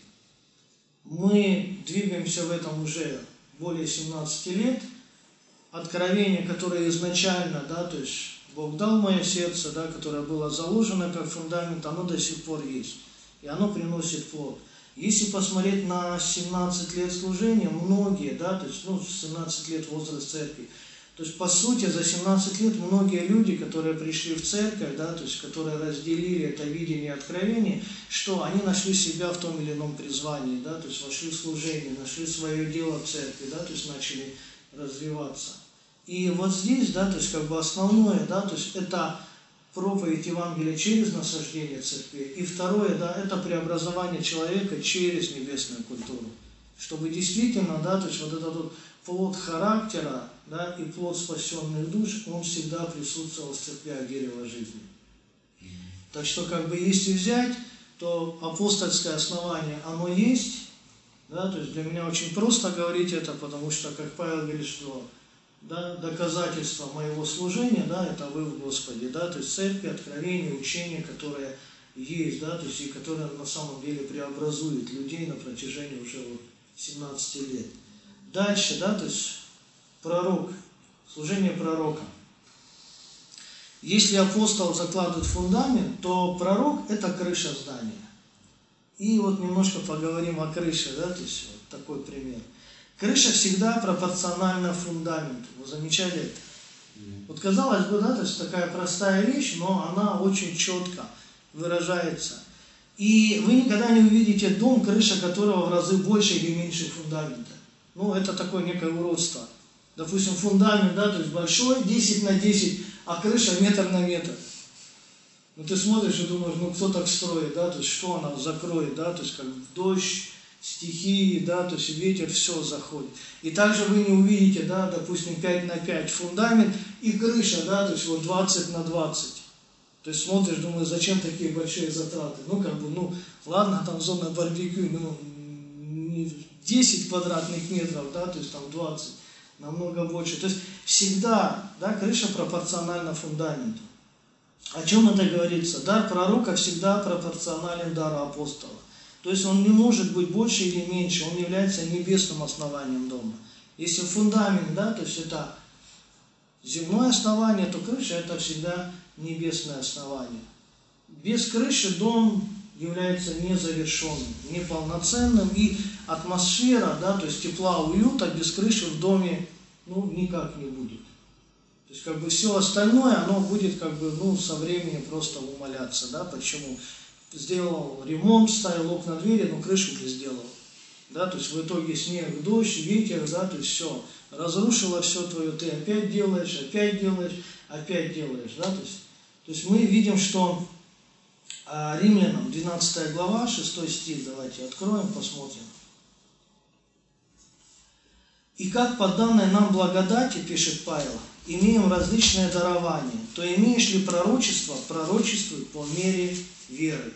Мы двигаемся в этом уже более семнадцати лет. Откровение, которое изначально, да, то есть Бог дал мое сердце, да, которое было заложено как фундамент, оно до сих пор есть. И оно приносит плод. Если посмотреть на семнадцать лет служения, многие, да, то есть, ну, семнадцать лет возраст церкви, то есть, по сути, за семнадцать лет многие люди, которые пришли в церковь, да, то есть, которые разделили это видение откровения, что они нашли себя в том или ином призвании, да, то есть, вошли в служение, нашли свое дело в церкви, да, то есть, начали развиваться. И вот здесь, да, то есть, как бы основное, да, то есть, это проповедь Евангелия через насаждение церкви. И второе, да, это преобразование человека через небесную культуру. Чтобы действительно, да, то есть вот этот вот плод характера, да, и плод спасенных душ, он всегда присутствовал в церквях дерева жизни. Так что, как бы, если взять, то апостольское основание, оно есть, да, то есть для меня очень просто говорить это, потому что, как Павел говорит, что, да, доказательство моего служения, да, это вы в Господе, да, то есть церковь, откровение, учение, которое есть, да, то есть и которое на самом деле преобразует людей на протяжении уже вот семнадцати лет. Дальше, да, то есть пророк, служение пророка. Если апостол закладывает фундамент, то пророк – это крыша здания. И вот немножко поговорим о крыше, да, то есть вот такой пример. Крыша всегда пропорциональна фундаменту. Вы замечали это? Вот казалось бы, да, то есть такая простая вещь, но она очень четко выражается. И вы никогда не увидите дом, крыша которого в разы больше или меньше фундамента. Ну, это такое некое уродство. Допустим, фундамент, да, то есть большой, десять на десять, а крыша метр на метр. Ну, ты смотришь и думаешь, ну, кто так строит, да, то есть что она закроет, да, то есть как дождь, стихии, да, то есть ветер, все заходит. И также вы не увидите, да, допустим, пять на пять фундамент и крыша, да, то есть вот двадцать на двадцать. То есть смотришь, думаешь, зачем такие большие затраты? Ну, как бы, ну, ладно, там зона барбекю, ну, десять квадратных метров, да, то есть там двадцать, намного больше. То есть всегда, да, крыша пропорциональна фундаменту. О чем это говорится? Дар пророка всегда пропорционален дару апостола. То есть он не может быть больше или меньше, он является небесным основанием дома. Если фундамент, да, то есть это земное основание, то крыша это всегда небесное основание. Без крыши дом является незавершенным, неполноценным, и атмосфера, да, то есть тепла, уюта без крыши в доме, ну, никак не будет. То есть как бы все остальное, оно будет как бы, ну, со временем просто умаляться, да, почему? Сделал ремонт, ставил окна, двери, но крышу не сделал. Да, то есть в итоге снег, дождь, ветер, да, то есть все, разрушило все твое, ты опять делаешь, опять делаешь, опять делаешь, да, то есть, то есть мы видим, что а, Римлянам, двенадцатая глава, шестой стих, давайте откроем, посмотрим. И как по данной нам благодати, пишет Павел, имеем различные дарования, то имеешь ли пророчество, пророчествуй по мере веры.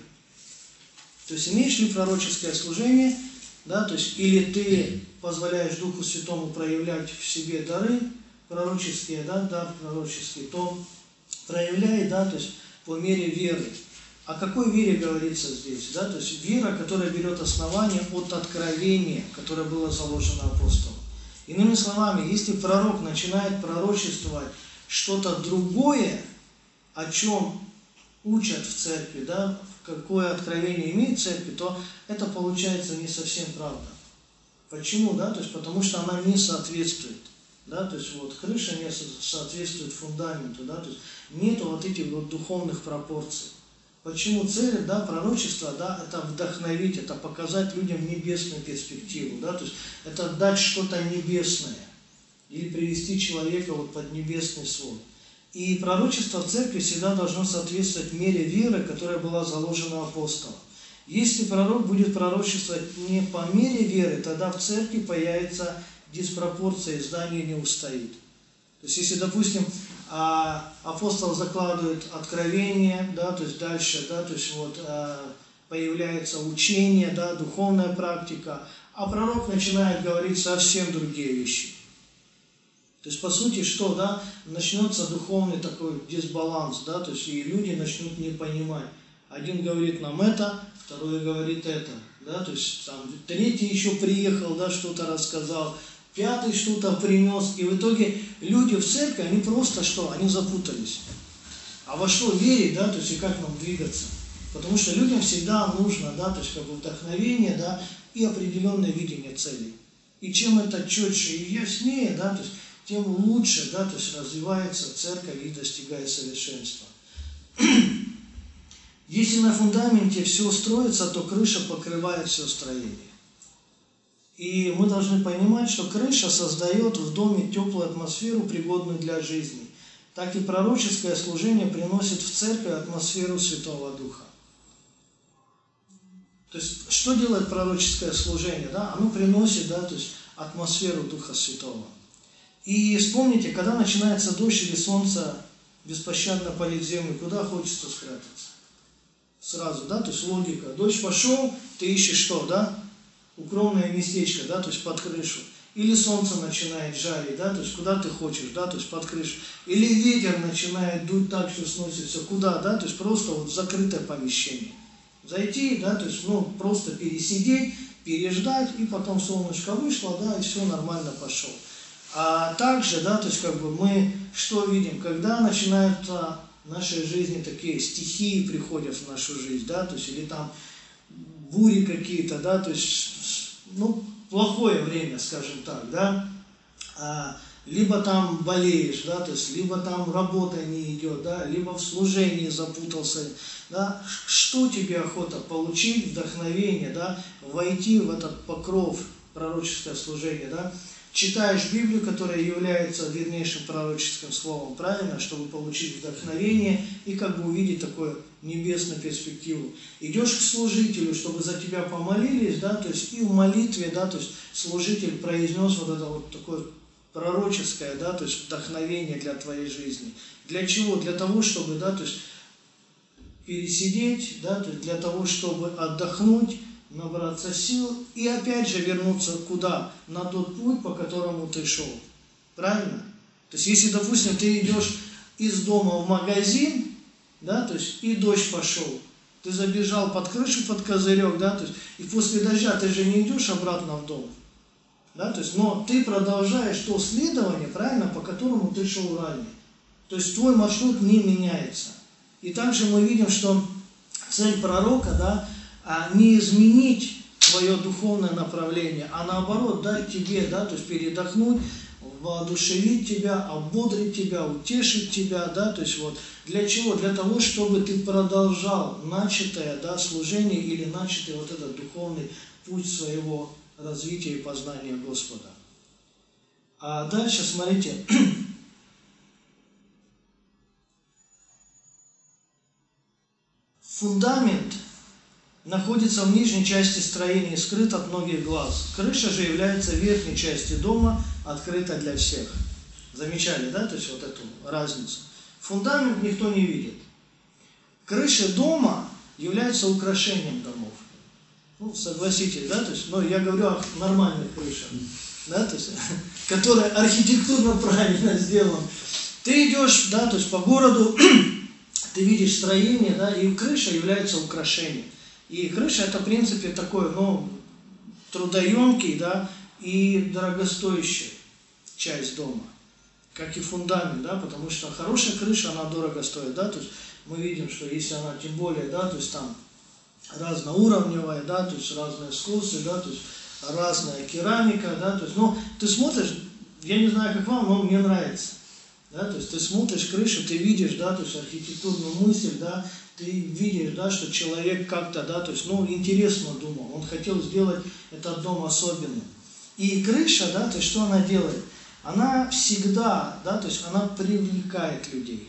То есть имеешь ли пророческое служение, да, то есть или ты позволяешь Духу Святому проявлять в себе дары пророческие, да, дар пророческий, то проявляй, да, то есть по мере веры. О какой вере говорится здесь, да, то есть вера, которая берет основание от откровения, которое было заложено апостолом. Иными словами, если пророк начинает пророчествовать что-то другое, о чем учат в церкви, да, какое откровение имеет церковь, то это получается не совсем правда. Почему? Да? То есть, потому что она не соответствует. Да? То есть вот крыша не соответствует фундаменту, да? То есть нету вот этих вот духовных пропорций. Почему цель, да, пророчества, да, это вдохновить, это показать людям небесную перспективу, да? То есть это дать что-то небесное или привести человека вот под небесный свод. И пророчество в церкви всегда должно соответствовать мере веры, которая была заложена апостолом. Если пророк будет пророчествовать не по мере веры, тогда в церкви появится диспропорция, и здание не устоит. То есть, если, допустим, апостол закладывает откровение, да, то есть дальше, да, то есть вот появляется учение, да, духовная практика, а пророк начинает говорить совсем другие вещи. То есть, по сути, что, да, начнется духовный такой дисбаланс, да, то есть и люди начнут не понимать. Один говорит нам это, второй говорит это, да, то есть там третий еще приехал, да, что-то рассказал, пятый что-то принес, и в итоге люди в церкви, они просто что, они запутались. А во что верить, да, то есть и как нам двигаться? Потому что людям всегда нужно, да, то есть как бы вдохновение, да, и определенное видение целей. И чем это четче и яснее, да, то есть тем лучше, да, то есть развивается церковь и достигает совершенства. Если на фундаменте все строится, то крыша покрывает все строение. И мы должны понимать, что крыша создает в доме теплую атмосферу, пригодную для жизни. так и пророческое служение приносит в церковь атмосферу Святого Духа. То есть, что делает пророческое служение? Да? Оно приносит, да, то есть, атмосферу Духа Святого. И вспомните, когда начинается дождь или солнце беспощадно палит землю, куда хочется спрятаться? Сразу, да, то есть логика. Дождь пошел, ты ищешь что, да? Укромное местечко, да, то есть под крышу. Или солнце начинает жарить, да, то есть куда ты хочешь, да, то есть под крышу. Или ветер начинает дуть так, что сносится куда, да, то есть просто вот в закрытое помещение. Зайти, да, то есть, ну, просто пересидеть, переждать, и потом солнышко вышло, да, и все нормально пошел. А также, да, то есть как бы мы что видим, когда начинаются в нашей жизни такие стихии приходят в нашу жизнь, да, то есть или там бури какие-то, да, то есть, ну, плохое время, скажем так, да, а, либо там болеешь, да, то есть, либо там работа не идет, да, либо в служении запутался, да, что тебе охота получить, вдохновение, да, войти в этот покров, пророческое служение, да, читаешь Библию, которая является вернейшим пророческим словом, правильно, чтобы получить вдохновение и как бы увидеть такую небесную перспективу. Идешь к служителю, чтобы за тебя помолились, да, то есть и в молитве, да, то есть служитель произнес вот это вот такое пророческое, да, то есть вдохновение для твоей жизни. Для чего? Для того, чтобы, да, то есть пересидеть, да, то есть для того, чтобы отдохнуть, набраться сил и опять же вернуться куда? На тот путь, по которому ты шел. Правильно? То есть, если, допустим, ты идешь из дома в магазин, да, то есть, и дождь пошел, ты забежал под крышу, под козырек, да, то есть, и после дождя ты же не идешь обратно в дом. Да, то есть, но ты продолжаешь то следование, правильно, по которому ты шел ранее. То есть, твой маршрут не меняется. И также мы видим, что цель пророка, да, а не изменить твое духовное направление, а наоборот дать тебе, да, то есть передохнуть, воодушевить тебя, ободрить тебя, утешить тебя, да, то есть вот для чего? Для того, чтобы ты продолжал начатое, да, служение или начатый вот этот духовный путь своего развития и познания Господа. А дальше смотрите. Фундамент находится в нижней части строения и скрыт от многих глаз. Крыша же является верхней частью дома, открыта для всех. Замечали, да, то есть вот эту разницу? Фундамент никто не видит. Крыша дома является украшением домов. Ну, согласитесь, да, то есть, но я говорю о нормальных крышах, да, то есть, которые архитектурно правильно сделаны. Ты идешь, да, то есть по городу, ты видишь строение, да, и крыша является украшением. И крыша это, в принципе, такой, ну, трудоемкий, да, и дорогостоящая часть дома, как и фундамент, да, потому что хорошая крыша, она дорого стоит, да, то есть мы видим, что если она, тем более, да, то есть там разноуровневая, да, то есть разные искусства, да, то есть разная керамика, да, то есть, ну, ты смотришь, я не знаю, как вам, но мне нравится, да, то есть ты смотришь крышу, ты видишь, да, то есть архитектурную мысль, да, ты видишь, да, что человек как-то, да, то есть, ну, интересно думал, он хотел сделать этот дом особенным. И крыша, да, то есть, что она делает? Она всегда, да, то есть, она привлекает людей.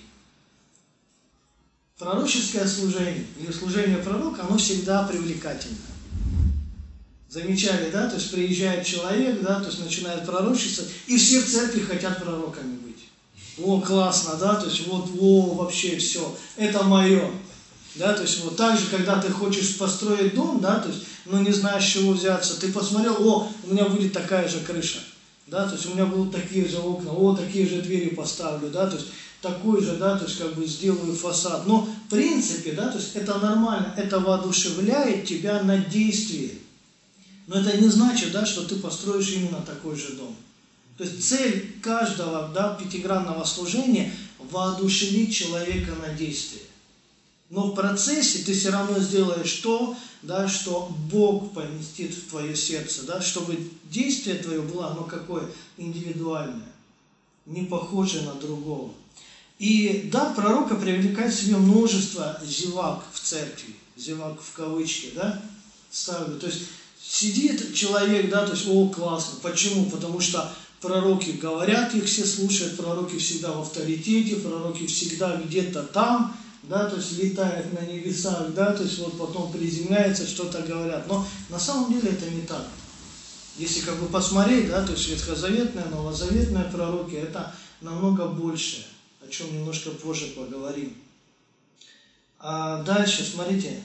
Пророческое служение или служение пророка, оно всегда привлекательно. Замечали, да, то есть, приезжает человек, да, то есть, начинает пророчиться, и все в церкви хотят пророками быть. О, классно, да, то есть, вот, о, вообще все, это мое. Да, то есть вот так же, когда ты хочешь построить дом, да, то есть, но не знаешь, с чего взяться, ты посмотрел, о, у меня будет такая же крыша, да, то есть у меня будут такие же окна, о, такие же двери поставлю, да, то есть такой же, да, то есть как бы сделаю фасад. Но в принципе, да, то есть это нормально, это воодушевляет тебя на действие. Но это не значит, да, что ты построишь именно такой же дом. То есть цель каждого, да, пятигранного служения воодушевить человека на действие. Но в процессе ты все равно сделаешь то, да, что Бог поместит в твое сердце, да, чтобы действие твое было, оно какое? Индивидуальное, не похожее на другого. И да, пророка привлекает в себе множество зевак в церкви, зевак в кавычки, да, ставлю. То есть сидит человек, да, то есть, о, классно. Почему? Потому что пророки говорят, их все слушают, пророки всегда в авторитете, пророки всегда где-то там, да, то есть летают на небесах, да, то есть вот потом приземляются, что-то говорят. Но на самом деле это не так. Если как бы посмотреть, да, то есть ветхозаветные, новозаветные пророки, это намного больше, о чем немножко позже поговорим. А дальше, смотрите.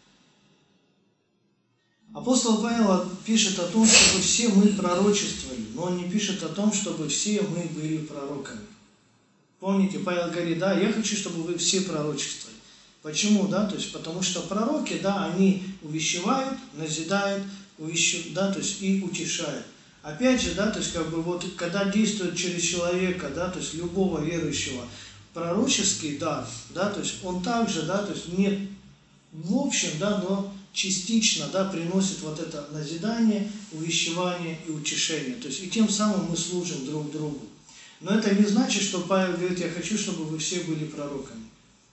Апостол Павел пишет о том, чтобы все мы пророчествовали, но он не пишет о том, чтобы все мы были пророками. Помните, Павел говорит, да, я хочу, чтобы вы все пророчествовали. Почему, да, то есть потому что пророки, да, они увещевают, назидают, увещевают, да, то есть и утешают. Опять же, да, то есть как бы вот когда действует через человека, да, то есть любого верующего, пророческий дар, да, то есть он также, да, то есть не в общем, да, но частично, да, приносит вот это назидание, увещевание и утешение. То есть и тем самым мы служим друг другу. Но это не значит, что Павел говорит, я хочу, чтобы вы все были пророками.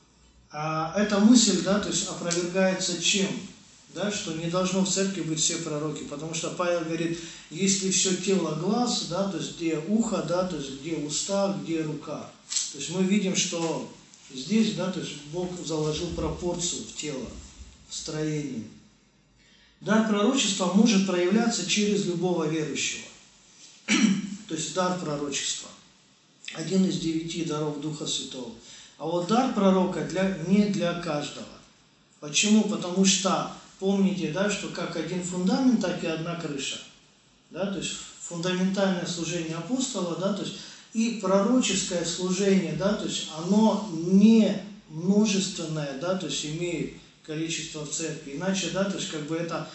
А эта мысль, да, то есть опровергается чем? Да, что не должно в церкви быть все пророки. Потому что Павел говорит, если все тело глаз, да, то есть где ухо, да, то есть где уста, где рука. То есть мы видим, что здесь, да, то есть Бог заложил пропорцию в тело, в строении. Дар пророчества может проявляться через любого верующего. То есть дар пророчества. Один из девяти даров Духа Святого. А вот дар пророка для, не для каждого. Почему? Потому что, помните, да, что как один фундамент, так и одна крыша. Да, то есть фундаментальное служение апостола, да, то есть и пророческое служение, да, то есть оно не множественное, да, то есть имеет количество в церкви. Иначе, да, то есть как бы это,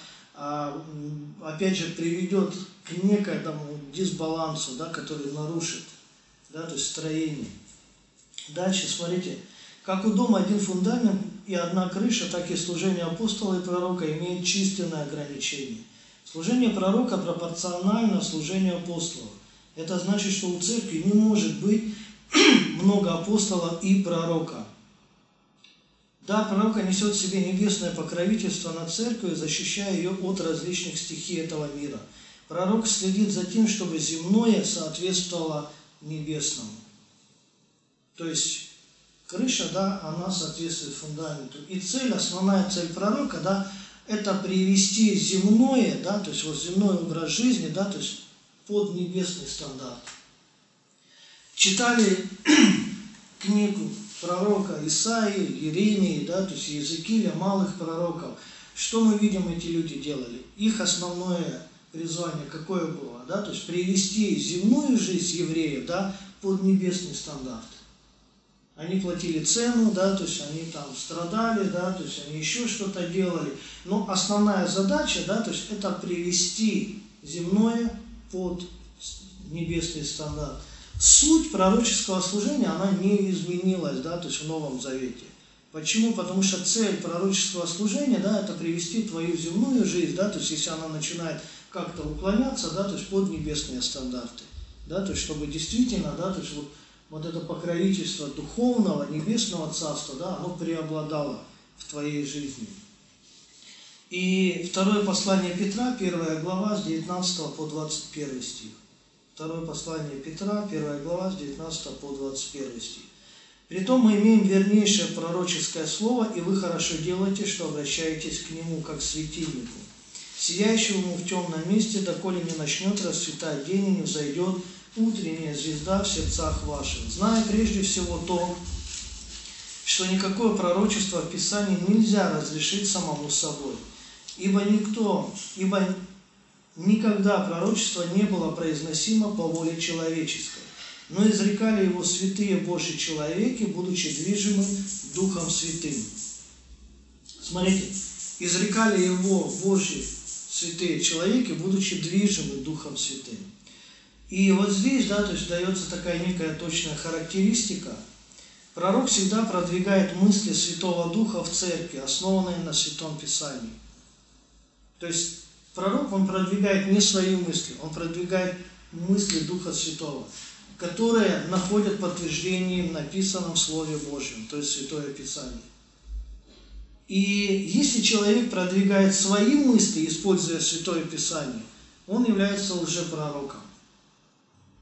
опять же, приведет к некоему дисбалансу, да, который нарушит, да, то есть строение. Дальше, смотрите, как у дома один фундамент и одна крыша, так и служение апостола и пророка имеет численное ограничение. Служение пророка пропорционально служению апостола. Это значит, что у церкви не может быть много апостолов и пророка. Да, пророка несет в себе небесное покровительство над церковью, защищая ее от различных стихий этого мира. Пророк следит за тем, чтобы земное соответствовало небесному. То есть крыша, да, она соответствует фундаменту. И цель, основная цель пророка, да, это привести земное, да, то есть вот земной образ жизни, да, то есть под небесный стандарт. Читали книгу пророка Исаии, Иеремии, да, то есть Иезекииля, малых пророков. Что мы видим, эти люди делали? Их основное призвание какое было? Да, то есть привести земную жизнь евреев, да, под небесный стандарт. Они платили цену, да, то есть они там страдали, да, то есть они еще что-то делали. Но основная задача, да, то есть это привести земное под небесный стандарт. Суть пророческого служения, она не изменилась, да, то есть в Новом Завете. Почему? Потому что цель пророческого служения, да, это привести твою земную жизнь, да, то есть если она начинает как-то уклоняться, да, то есть под небесные стандарты, да, то есть чтобы действительно, да, то есть вот, вот это покровительство духовного, небесного царства, да, оно преобладало в твоей жизни. И второе послание Петра, первая глава, с девятнадцатого по двадцать первый стих. Второе послание Петра, первая глава, с девятнадцатого по двадцать первый стих. «Притом мы имеем вернейшее пророческое слово, и вы хорошо делаете, что обращаетесь к нему, как к светильнику, сияющему в темном месте, доколе не начнет расцветать день и не взойдет утренняя звезда в сердцах ваших, зная прежде всего то, что никакое пророчество в Писании нельзя разрешить самому собой, ибо никто, ибо никогда пророчество не было произносимо по воле человеческой, но изрекали его святые Божьи человеки, будучи движимы Духом Святым». Смотрите, изрекали его Божьи святые человеки, будучи движимы Духом Святым. И вот здесь, да, то есть дается такая некая точная характеристика. Пророк всегда продвигает мысли Святого Духа в церкви, основанные на Святом Писании. То есть пророк, он продвигает не свои мысли, он продвигает мысли Духа Святого, которые находят подтверждение в написанном Слове Божьем, то есть Святое Писание. И если человек продвигает свои мысли, используя Святое Писание, он является лжепророком.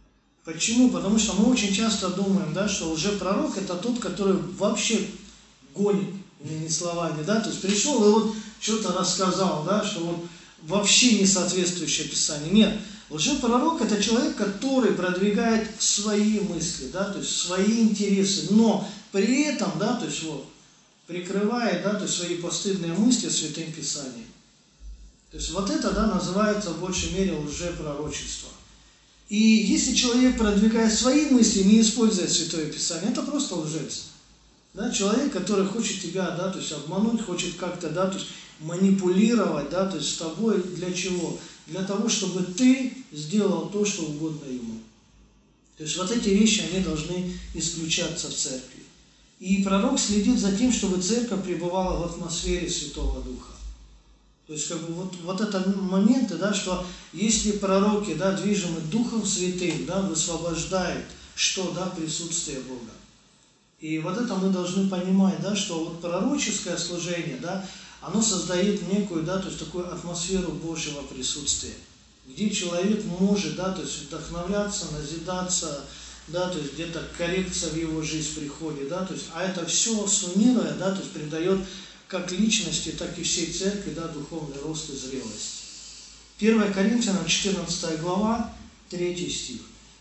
Почему? Потому что мы очень часто думаем, да, что лжепророк это тот, который вообще гонит, иными словами, да, то есть пришел и вот что-то рассказал, да, что вот вообще не соответствующее Писанию. Нет, лжепророк это человек, который продвигает свои мысли, да, то есть свои интересы, но при этом, да, то есть вот, прикрывает, да, то есть свои постыдные мысли Святым Писанием. То есть вот это, да, называется в большей мере лжепророчество. И если человек продвигает свои мысли, не используя Святое Писание, это просто лжец. Да, человек, который хочет тебя, да, то есть обмануть, хочет как-то, да, то есть манипулировать, да, то есть с тобой для чего? Для того, чтобы ты сделал то, что угодно ему. То есть вот эти вещи, они должны исключаться в церкви. И пророк следит за тем, чтобы церковь пребывала в атмосфере Святого Духа. То есть, как бы, вот, вот это моменты, да, что если пророки, да, движимы Духом Святым, да, высвобождают, что, да, присутствие Бога. И вот это мы должны понимать, да, что вот пророческое служение, да, оно создает некую, да, то есть такую атмосферу Божьего присутствия, где человек может, да, то есть вдохновляться, назидаться, да, то есть где-то коррекция в его жизнь приходит, да, то есть, а это все суммируя, да, то есть придает как личности, так и всей церкви, да, духовный рост и зрелость. первое Коринфянам, четырнадцатая глава, третий стих.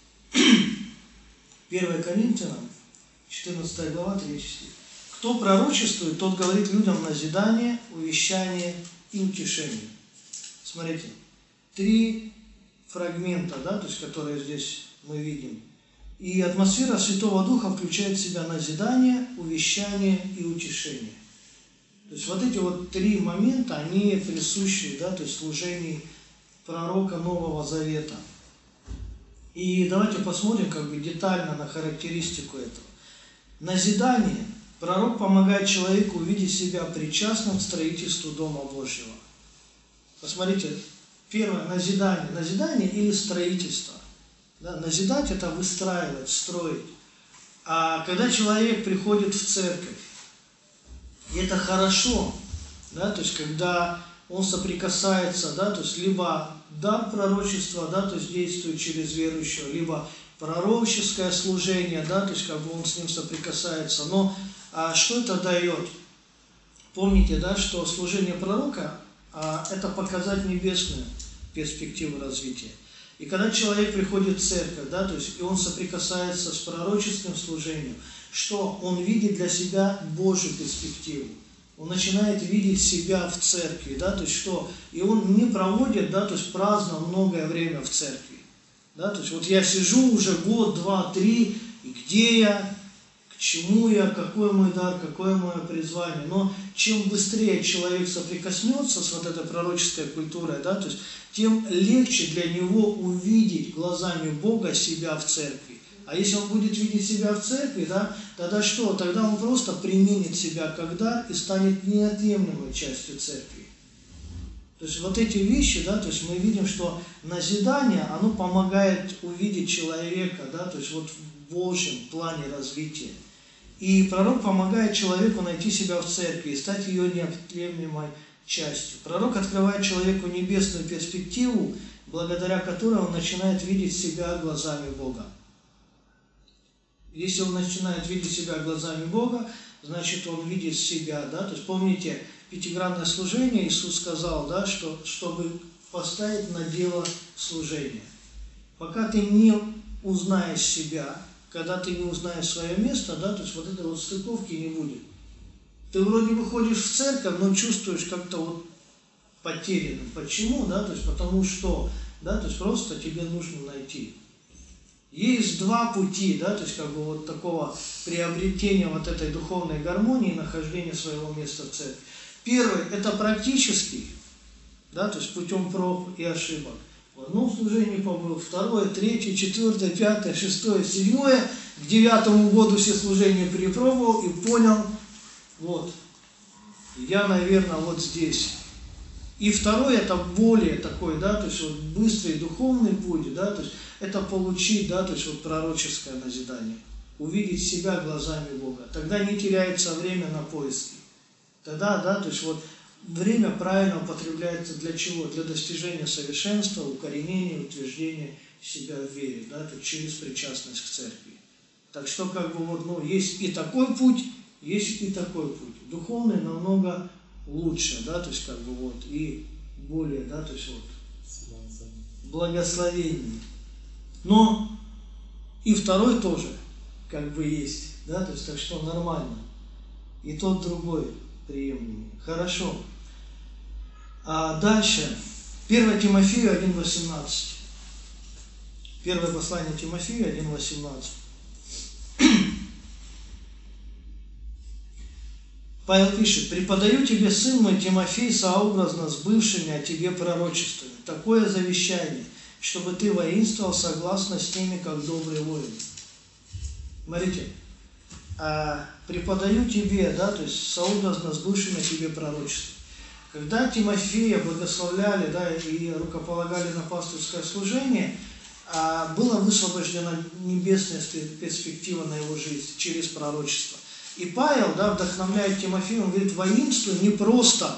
первое Коринфянам, четырнадцатая глава, третий стих. Кто пророчествует, тот говорит людям назидание, увещание и утешение. Смотрите, три фрагмента, да, то есть, которые здесь мы видим. И атмосфера Святого Духа включает в себя назидание, увещание и утешение. То есть вот эти вот три момента, они присущи, да, то есть служению пророка Нового Завета. И давайте посмотрим как бы детально на характеристику этого. Назидание. Пророк помогает человеку увидеть себя причастным к строительству Дома Божьего. Посмотрите, первое, назидание. Назидание или строительство. Да, назидать – это выстраивать, строить. А когда человек приходит в церковь, и это хорошо, да, то есть когда он соприкасается, да, то есть либо дар пророчества, да, то есть действует через верующего, либо пророческое служение, да, то есть как бы он с ним соприкасается. Но а что это дает? Помните, да, что служение пророка а, это показать небесную перспективу развития. И когда человек приходит в церковь, да, то есть и он соприкасается с пророческим служением, что он видит для себя Божью перспективу. Он начинает видеть себя в церкви, да, то есть что, и он не проводит, да, то есть праздно многое время в церкви. Да, то есть вот я сижу уже год, два, три, и где я, к чему я, какой мой дар, какое мое призвание. Но чем быстрее человек соприкоснется с вот этой пророческой культурой, да, то есть тем легче для него увидеть глазами Бога себя в церкви. А если он будет видеть себя в церкви, да, тогда что? Тогда он просто применит себя как дар и станет неотъемлемой частью церкви. То есть вот эти вещи, да, то есть мы видим, что назидание, оно помогает увидеть человека, да, то есть вот в Божьем плане развития. И пророк помогает человеку найти себя в церкви и стать ее неотъемлемой частью. Пророк открывает человеку небесную перспективу, благодаря которой он начинает видеть себя глазами Бога. Если он начинает видеть себя глазами Бога, значит он видит себя, да, то есть помните, пятигранное служение, Иисус сказал, да, что чтобы поставить на дело служения. Пока ты не узнаешь себя, когда ты не узнаешь свое место, да, то есть вот этой вот стыковки не будет. Ты вроде бы ходишь в церковь, но чувствуешь как-то вот потерянным. Почему? Да, то есть потому что, да, то есть просто тебе нужно найти. Есть два пути, да, то есть как бы вот такого приобретения вот этой духовной гармонии, нахождения своего места в церкви. Первый – это практический, да, то есть путем проб и ошибок. В одном служении побыл, второе, третье, четвертое, пятое, шестое, седьмое. К девятому году все служения перепробовал и понял, вот, я, наверное, вот здесь. И второе – это более такой, да, то есть вот быстрый духовный путь, да, то есть это получить, да, то есть вот пророческое назидание, увидеть себя глазами Бога. Тогда не теряется время на поиски. Тогда, да, то есть вот время правильно употребляется для чего? Для достижения совершенства, укоренения, утверждения себя в вере, да, то через причастность к церкви. Так что, как бы, вот, ну, есть и такой путь, есть и такой путь. Духовный намного лучше, да, то есть, как бы, вот, и более, да, то есть, вот, благословение. Но и второй тоже, как бы, есть, да, то есть, так что нормально. И тот, другой приемлемый. Хорошо. А дальше. первое Тимофею один восемнадцать. Первое послание Тимофею один восемнадцать. Павел пишет: «Преподаю тебе, сын мой Тимофей, сообразно с бывшими о тебе пророчествами, такое завещание, чтобы ты воинствовал согласно с ними, как добрый воин». Смотрите, а преподаю тебе, да, то есть сообразно с бывшими о тебе пророчествами. Когда Тимофея благословляли, да, и рукополагали на пастырское служение, была высвобождена небесная перспектива на его жизнь через пророчество. И Павел, да, вдохновляет Тимофея, он говорит: воинствуй не просто,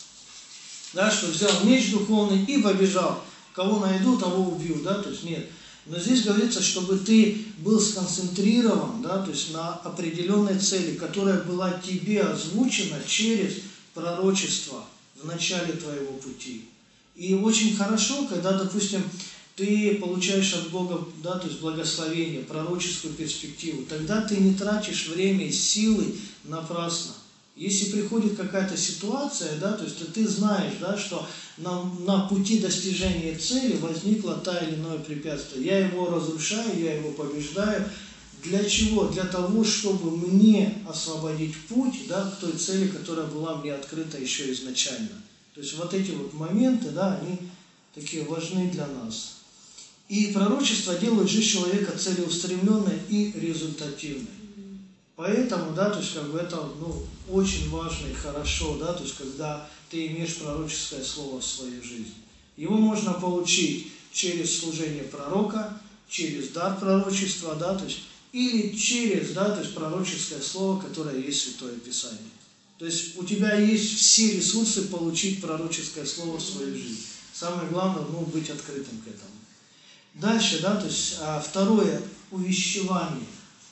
да, что взял меч духовный и побежал, кого найду, того убью, да, то есть нет. Но здесь говорится, чтобы ты был сконцентрирован, да, то есть на определенной цели, которая была тебе озвучена через пророчество в начале твоего пути. И очень хорошо, когда, допустим, ты получаешь от Бога, да, то есть благословение, пророческую перспективу, тогда ты не тратишь время и силы напрасно. Если приходит какая-то ситуация, да, то есть ты знаешь, да, что на, на пути достижения цели возникло та или иное препятствие. Я его разрушаю, я его побеждаю. Для чего? Для того, чтобы мне освободить путь, да, к той цели, которая была мне открыта еще изначально. То есть вот эти вот моменты, да, они такие важны для нас. И пророчество делает жизнь человека целеустремленной и результативной. Поэтому, да, то есть, как бы это, ну, очень важно и хорошо, да, то есть, когда ты имеешь пророческое слово в своей жизни. Его можно получить через служение пророка, через дар пророчества, да, то есть, или через, да, то есть, пророческое слово, которое есть Святое Писание. То есть, у тебя есть все ресурсы получить пророческое слово в свою жизнь. Самое главное, ну, быть открытым к этому. Дальше, да, то есть, второе, увещевание.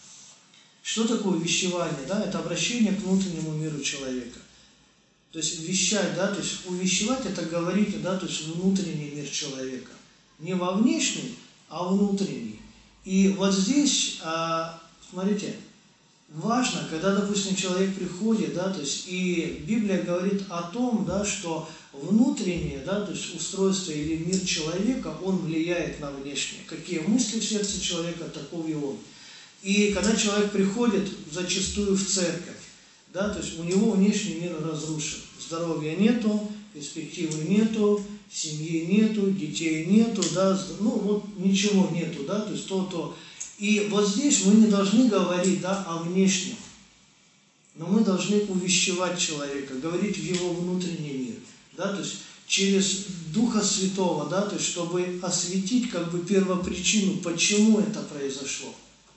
Что такое увещевание? Да? Это обращение к внутреннему миру человека. То есть вещать, да, то есть увещевать — это говорить, да, то есть внутренний мир человека. Не во внешний, а внутренний. И вот здесь, смотрите, важно, когда, допустим, человек приходит, да, то есть и Библия говорит о том, да, что внутреннее, да, то есть устройство или мир человека, он влияет на внешнее. Какие мысли в сердце человека, таков и он. И когда человек приходит зачастую в церковь, да, то есть у него внешний мир разрушен. Здоровья нету, перспективы нету, семьи нету, детей нету, да, ну вот ничего нету, да, то есть то-то. И вот здесь мы не должны говорить, да, о внешнем, но мы должны увещевать человека, говорить в его внутренний мир, да, то есть через Духа Святого, да, то есть чтобы осветить как бы первопричину, почему это произошло.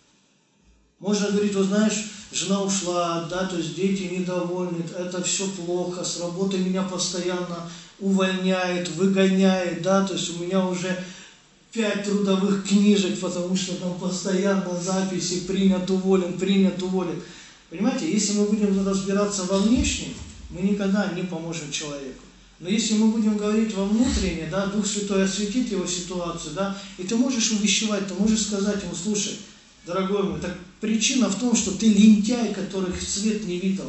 Можно говорить: вот знаешь, жена ушла, да, то есть дети недовольны, это все плохо, с работы меня постоянно увольняет, выгоняет, да, то есть у меня уже пять трудовых книжек, потому что там постоянно записи: принят, уволен, принят, уволен. Понимаете, если мы будем разбираться во внешнем, мы никогда не поможем человеку. Но если мы будем говорить во внутреннее, да, Дух Святой осветит его ситуацию, да, и ты можешь увещевать, ты можешь сказать ему: слушай, дорогой мой, так причина в том, что ты лентяй, которых свет не видел.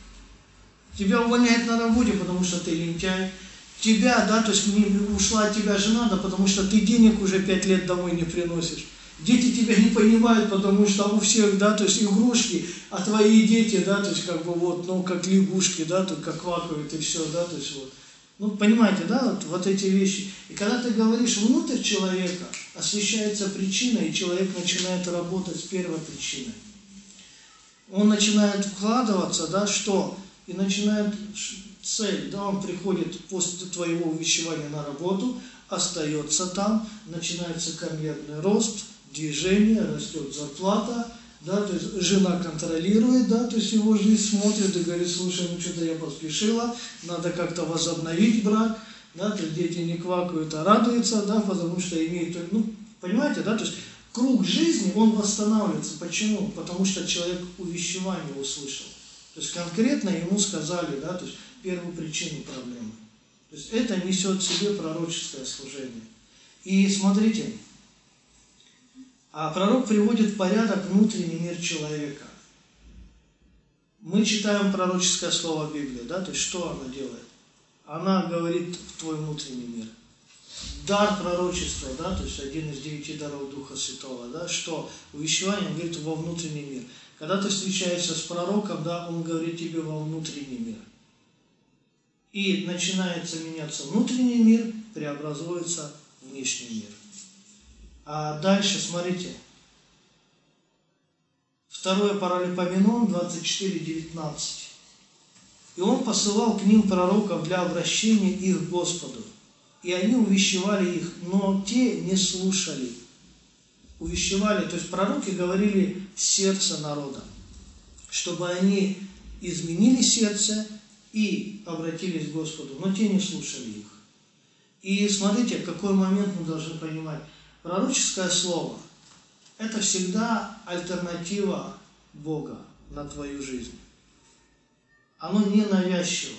Тебя увольняют на работе, потому что ты лентяй. Тебя, да, то есть не ушла от тебя жена, да, потому что ты денег уже пять лет домой не приносишь. Дети тебя не понимают, потому что у всех, да, то есть игрушки, а твои дети, да, то есть как бы вот, ну, как лягушки, да, только квакают и все, да, то есть вот. Ну, понимаете, да, вот, вот эти вещи. И когда ты говоришь внутрь человека, освещается причина, и человек начинает работать с первой причиной. Он начинает вкладываться, да, что? И начинает цель, да, он приходит после твоего увещевания на работу, остается там, начинается карьерный рост, движение, растет зарплата, да, то есть жена контролирует, да, то есть его жизнь смотрит и говорит: слушай, ну что-то я поспешила, надо как-то возобновить брак, да, то есть дети не квакают, а радуются, да, потому что имеют, ну, Понимаете, да? То есть круг жизни, он восстанавливается. Почему? Потому что человек увещевание услышал. То есть конкретно ему сказали, да, то есть первую причину проблемы. То есть это несет в себе пророческое служение. И смотрите, а пророк приводит в порядок внутренний мир человека. Мы читаем пророческое слово в Библии, да, то есть что она делает? Она говорит в твой внутренний мир. Дар пророчества, да, то есть один из девяти даров Духа Святого, да, что увещевание, он говорит во внутренний мир. Когда ты встречаешься с пророком, да, он говорит тебе во внутренний мир. И начинается меняться внутренний мир, преобразуется внешний мир. А дальше, смотрите, второе Паралипоменон двадцать четыре девятнадцать. И он посылал к ним пророков для обращения их к Господу. И они увещевали их, но те не слушали. Увещевали, то есть пророки говорили в сердце народа, чтобы они изменили сердце и обратились к Господу, но те не слушали их. И смотрите, какой момент мы должны понимать. Пророческое слово – это всегда альтернатива Бога на твою жизнь. Оно не навязчиво.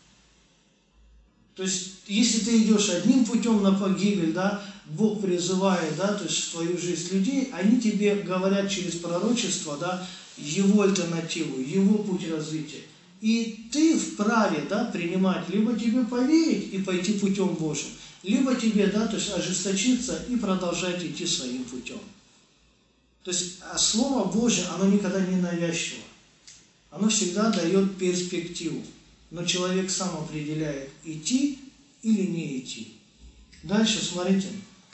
То есть, если ты идешь одним путем на погибель, да, Бог призывает, да, то есть в твою жизнь людей, они тебе говорят через пророчество, да, его альтернативу, его путь развития. И ты вправе, да, принимать, либо тебе поверить и пойти путем Божьим, либо тебе, да, то есть ожесточиться и продолжать идти своим путем. То есть Слово Божье, оно никогда не навязчиво. Оно всегда дает перспективу. Но человек сам определяет, идти или не идти. Дальше, смотрите.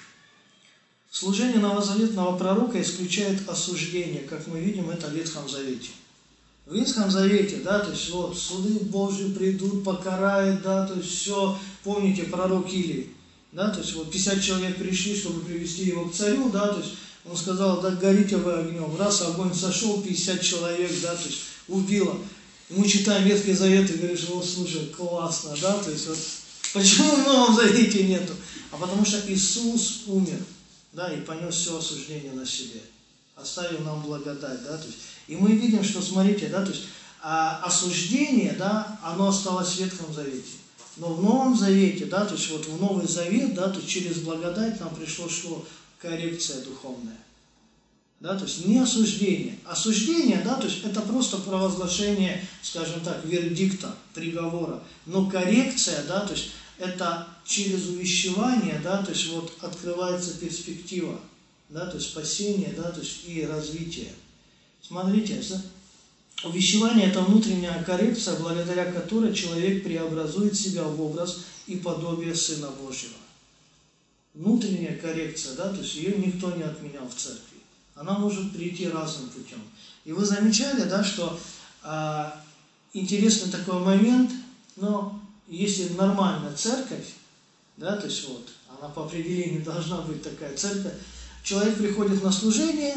Служение новозаветного пророка исключает осуждение, как мы видим это в Ветхом Завете. В Ветхом Завете, да, то есть вот суды Божьи придут, покарают, да, то есть все, помните, пророк Илий, да, то есть вот пятьдесят человек пришли, чтобы привести его к царю, да, то есть он сказал, да, горите вы огнем. Раз огонь сошел, пятьдесят человек, да, то есть убило. И мы читаем Ветхий Завет и говоришь, вот, слушай, классно, да, то есть вот, почему в Новом Завете нету? А потому что Иисус умер, да, и понес все осуждение на себе, оставил нам благодать, да, то есть, и мы видим, что, смотрите, да, то есть, а, осуждение, да, оно осталось в Ветхом Завете, но в Новом Завете, да, то есть, вот в Новый Завет, да, то есть, через благодать нам пришло что? Коррекция духовная. Да, то есть не осуждение. Осуждение, да, то есть это просто провозглашение, скажем так, вердикта, приговора. Но коррекция, да, то есть это через увещевание, да, то есть вот открывается перспектива, да, то есть спасение, да, то есть и развитие. Смотрите, увещевание – это внутренняя коррекция, благодаря которой человек преобразует себя в образ и подобие Сына Божьего. Внутренняя коррекция, да, то есть ее никто не отменял в церкви. Она может прийти разным путем. И вы замечали, да, что а, интересный такой момент, но если нормальная церковь, да, то есть вот, она по определению должна быть такая церковь, человек приходит на служение,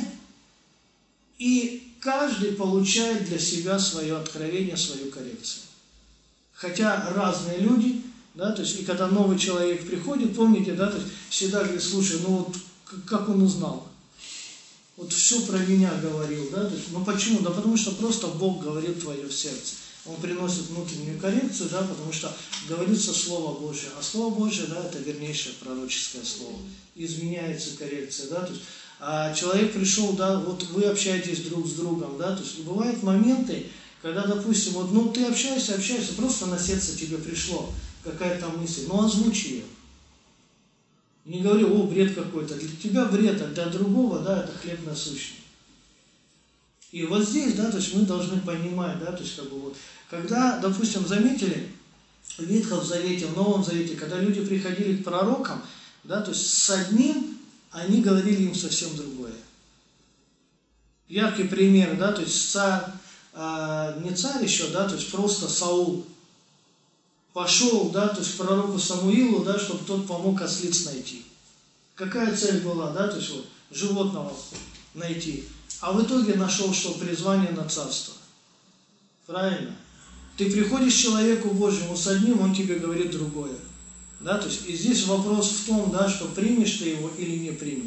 и каждый получает для себя свое откровение, свою коррекцию. Хотя разные люди, да, то есть, и когда новый человек приходит, помните, да, то есть, всегда говорит, слушай, ну вот, как он узнал? Вот все про меня говорил, да, то есть, ну почему? Да потому что просто Бог говорит твое в сердце. Он приносит внутреннюю коррекцию, да, потому что говорится Слово Божие. А Слово Божие, да, это вернейшее пророческое слово. Изменяется коррекция, да, то есть, а человек пришел, да, вот вы общаетесь друг с другом, да, то есть, и бывают моменты, когда, допустим, вот, ну, ты общаешься, общаешься, просто на сердце тебе пришло какая-то мысль, ну, озвучи ее. Не говори, о, бред какой-то. Для тебя бред, а для другого, да, это хлеб насущный. И вот здесь, да, то есть мы должны понимать, да, то есть как бы вот, когда, допустим, заметили, в Ветхом Завете, в Новом Завете, когда люди приходили к пророкам, да, то есть с одним они говорили им совсем другое. Яркий пример, да, то есть царь, э, не царь еще, да, то есть просто Саул пошел, да, то есть к пророку Самуилу, да, чтобы тот помог ослиц найти. Какая цель была, да, то есть вот, животного найти. А в итоге нашел, что призвание на царство. Правильно? Ты приходишь к человеку Божьему с одним, он тебе говорит другое. Да, то есть, и здесь вопрос в том, да, что примешь ты его или не примешь.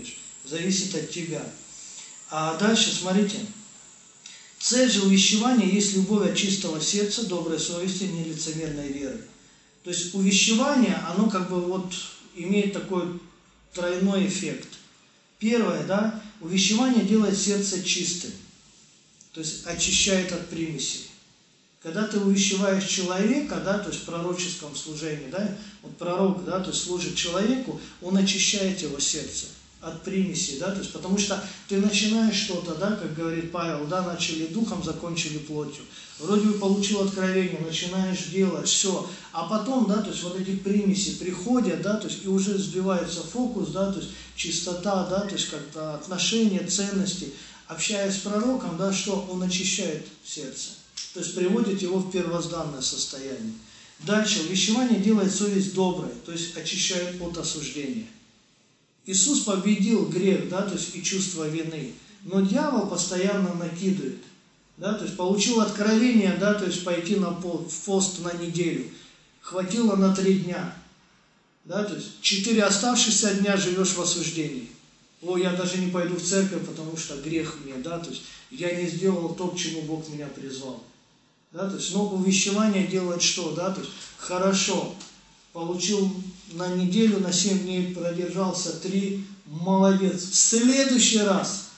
зависит от тебя. А дальше, смотрите. Цель же увещевания есть любовь от чистого сердца, доброй совести, нелицемерной веры. То есть увещевание, оно как бы вот имеет такой тройной эффект. Первое, да, увещевание делает сердце чистым, то есть очищает от примесей. Когда ты увещеваешь человека, да, то есть в пророческом служении, да, вот пророк, да, то есть служит человеку, он очищает его сердце от примесей, да, то есть потому что ты начинаешь что-то, да, как говорит Павел, да, начали духом, закончили плотью. Вроде бы получил откровение, начинаешь делать все, а потом, да, то есть вот эти примеси приходят, да, то есть и уже сбивается фокус, да, то есть чистота, да, то есть как-то отношения, ценности. Общаясь с пророком, да, что он очищает сердце, то есть приводит его в первозданное состояние. Дальше, увещевание делает совесть доброй, то есть очищает от осуждения. Иисус победил грех, да, то есть и чувство вины, но дьявол постоянно накидывает, да, то есть получил откровение, да, то есть пойти на пост на неделю, хватило на три дня, да, то есть четыре оставшихся дня живешь в осуждении. О, я даже не пойду в церковь, потому что грех мне, да, то есть я не сделал то, к чему Бог меня призвал, да, то есть, но увещевание делает что, да, то есть хорошо. Получил на неделю, на семь дней продержался, три, молодец. В следующий раз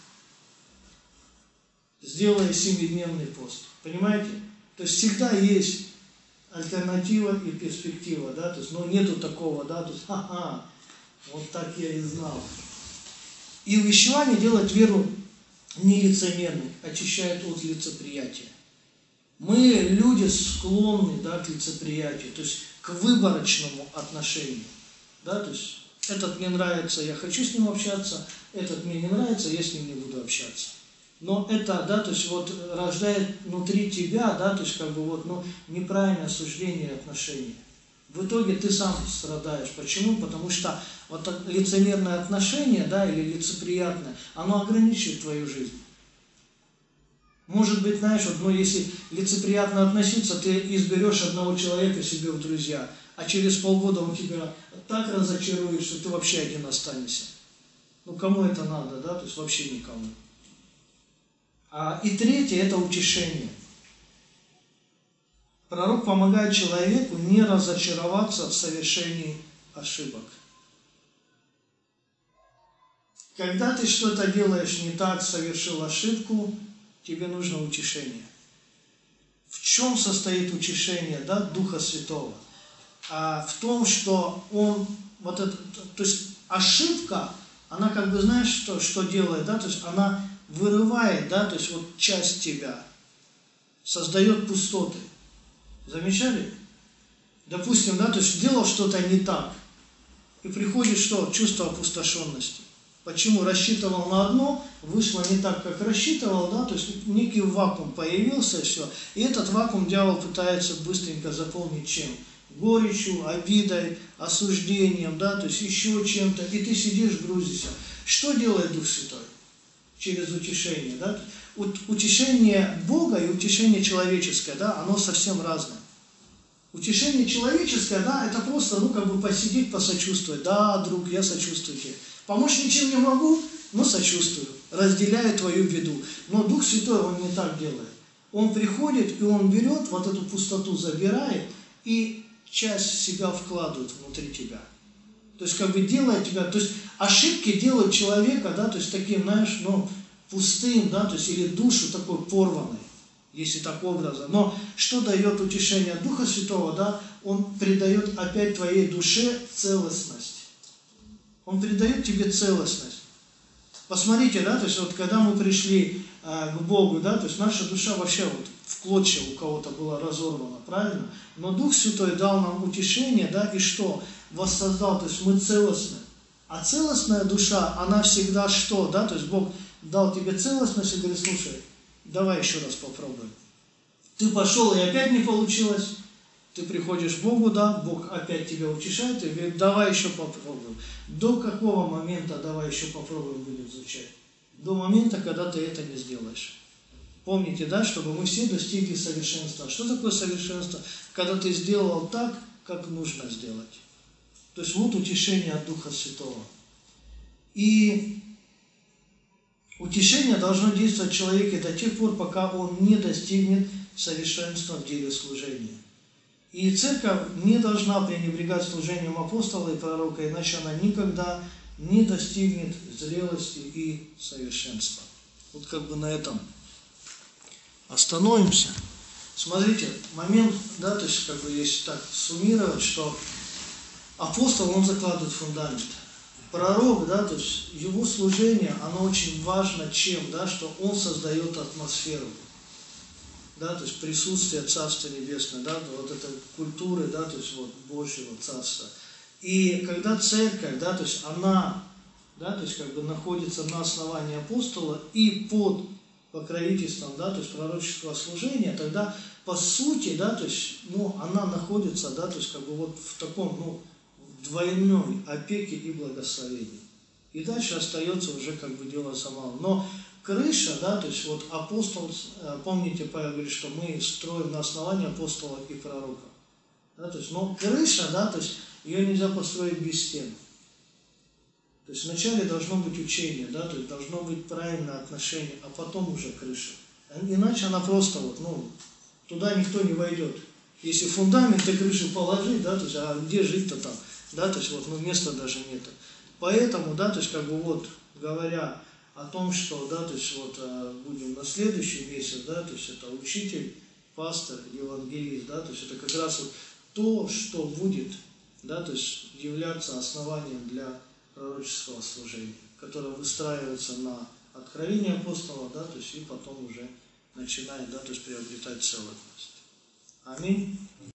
сделай семидневный пост. Понимаете? То есть всегда есть альтернатива и перспектива, да, то есть, но нету такого, да, то есть, ха-ха, вот так я и знал. И увещевание делает веру нелицемерной, очищает от лицеприятия. Мы, люди, склонны, да, к лицеприятию, то есть к выборочному отношению. Да, то есть этот мне нравится, я хочу с ним общаться, этот мне не нравится, я с ним не буду общаться. Но это, да, то есть вот рождает внутри тебя, да, то есть как бы вот, ну, неправильное суждение отношений. В итоге ты сам страдаешь. Почему? Потому что вот лицемерное отношение, да, или лицеприятное, оно ограничивает твою жизнь. Может быть, знаешь, вот, ну, если лицеприятно относиться, ты изберешь одного человека себе в друзья, а через полгода он тебя так разочарует, что ты вообще один останешься. Ну, кому это надо, да? То есть вообще никому. А, и третье – это утешение. Пророк помогает человеку не разочароваться в совершении ошибок. Когда ты что-то делаешь не так, совершил ошибку, тебе нужно утешение. В чем состоит утешение, да, Духа Святого? А в том, что он, вот это, то есть ошибка, она как бы, знаешь, что, что делает, да, то есть она вырывает, да, то есть вот часть тебя, создает пустоты. Замечали? Допустим, да, то есть сделал что-то не так, и приходит что? Чувство опустошенности. Почему? Рассчитывал на одно, вышло не так, как рассчитывал, да, то есть некий вакуум появился, все. И этот вакуум дьявол пытается быстренько заполнить чем? Горечью, обидой, осуждением, да, то есть еще чем-то. И ты сидишь, грузишься. Что делает Дух Святой? Через утешение, да? Утешение Бога и утешение человеческое, да, оно совсем разное. Утешение человеческое, да, это просто, ну, как бы посидеть, посочувствовать. Да, друг, я сочувствую тебе. Помочь ничем не могу, но сочувствую, разделяю твою беду. Но Дух Святой, Он не так делает. Он приходит, и Он берет, вот эту пустоту забирает, и часть себя вкладывает внутри тебя. То есть, как бы делает тебя, то есть, ошибки делают человека, да, то есть, таким, знаешь, ну, пустым, да, то есть, или душу такой порванной, если так образом. Но что дает утешение Духа Святого, да, Он придает опять твоей душе целостность. Он придает тебе целостность. Посмотрите, да, то есть вот когда мы пришли э, к Богу, да, то есть наша душа вообще вот в клочья у кого-то была разорвана, правильно? Но Дух Святой дал нам утешение, да, и что? Воссоздал, то есть мы целостны. А целостная душа, она всегда что, да, то есть Бог дал тебе целостность и говорит, слушай, давай еще раз попробуем. Ты пошел и опять не получилось. Ты приходишь к Богу, да, Бог опять тебя утешает и говорит, давай еще попробуем. До какого момента давай еще попробуем будет звучать? До момента, когда ты это не сделаешь. Помните, да, чтобы мы все достигли совершенства. Что такое совершенство? Когда ты сделал так, как нужно сделать. То есть вот утешение от Духа Святого. И Утешение должно действовать в человеке до тех пор, пока он не достигнет совершенства в деле служения. И церковь не должна пренебрегать служением апостола и пророка, иначе она никогда не достигнет зрелости и совершенства. Вот как бы на этом остановимся. Смотрите, момент, да, то есть, как бы, если так суммировать, что апостол, он закладывает фундамент. Пророк, да, то есть, его служение, оно очень важно чем, да, что он создает атмосферу, да, то есть, присутствие Царства Небесного, да, вот этой культуры, да, то есть, вот, Божьего Царства. И когда церковь, да, то есть, она, да, то есть, как бы, находится на основании апостола и под покровительством, да, то есть пророческого служения, тогда по сути, да, то есть, ну, она находится, да, то есть, как бы вот в таком, ну, двойной опеке и благословении. И дальше остается уже как бы дело самого. Но крыша, да, то есть вот апостол, помните, Павел говорит, что мы строим на основании апостола и пророка. Да, то есть, но крыша, да, то есть ее нельзя построить без стен. То есть вначале должно быть учение, да, то есть должно быть правильное отношение, а потом уже крыша. Иначе она просто вот, ну, туда никто не войдет. Если фундамент и крышу положить, да, то есть, а где жить-то там, да, то есть вот, ну, места даже нет. Поэтому, да, то есть как бы вот, говоря о том, что, да, то есть вот будем на следующий месяц, да, то есть это учитель, пастор, евангелист, да, то есть это как раз вот то, что будет, да, то есть являться основанием для пророческого служения, которое выстраивается на откровении апостола, да, то есть и потом уже начинает, да, то есть приобретать целостность. Аминь.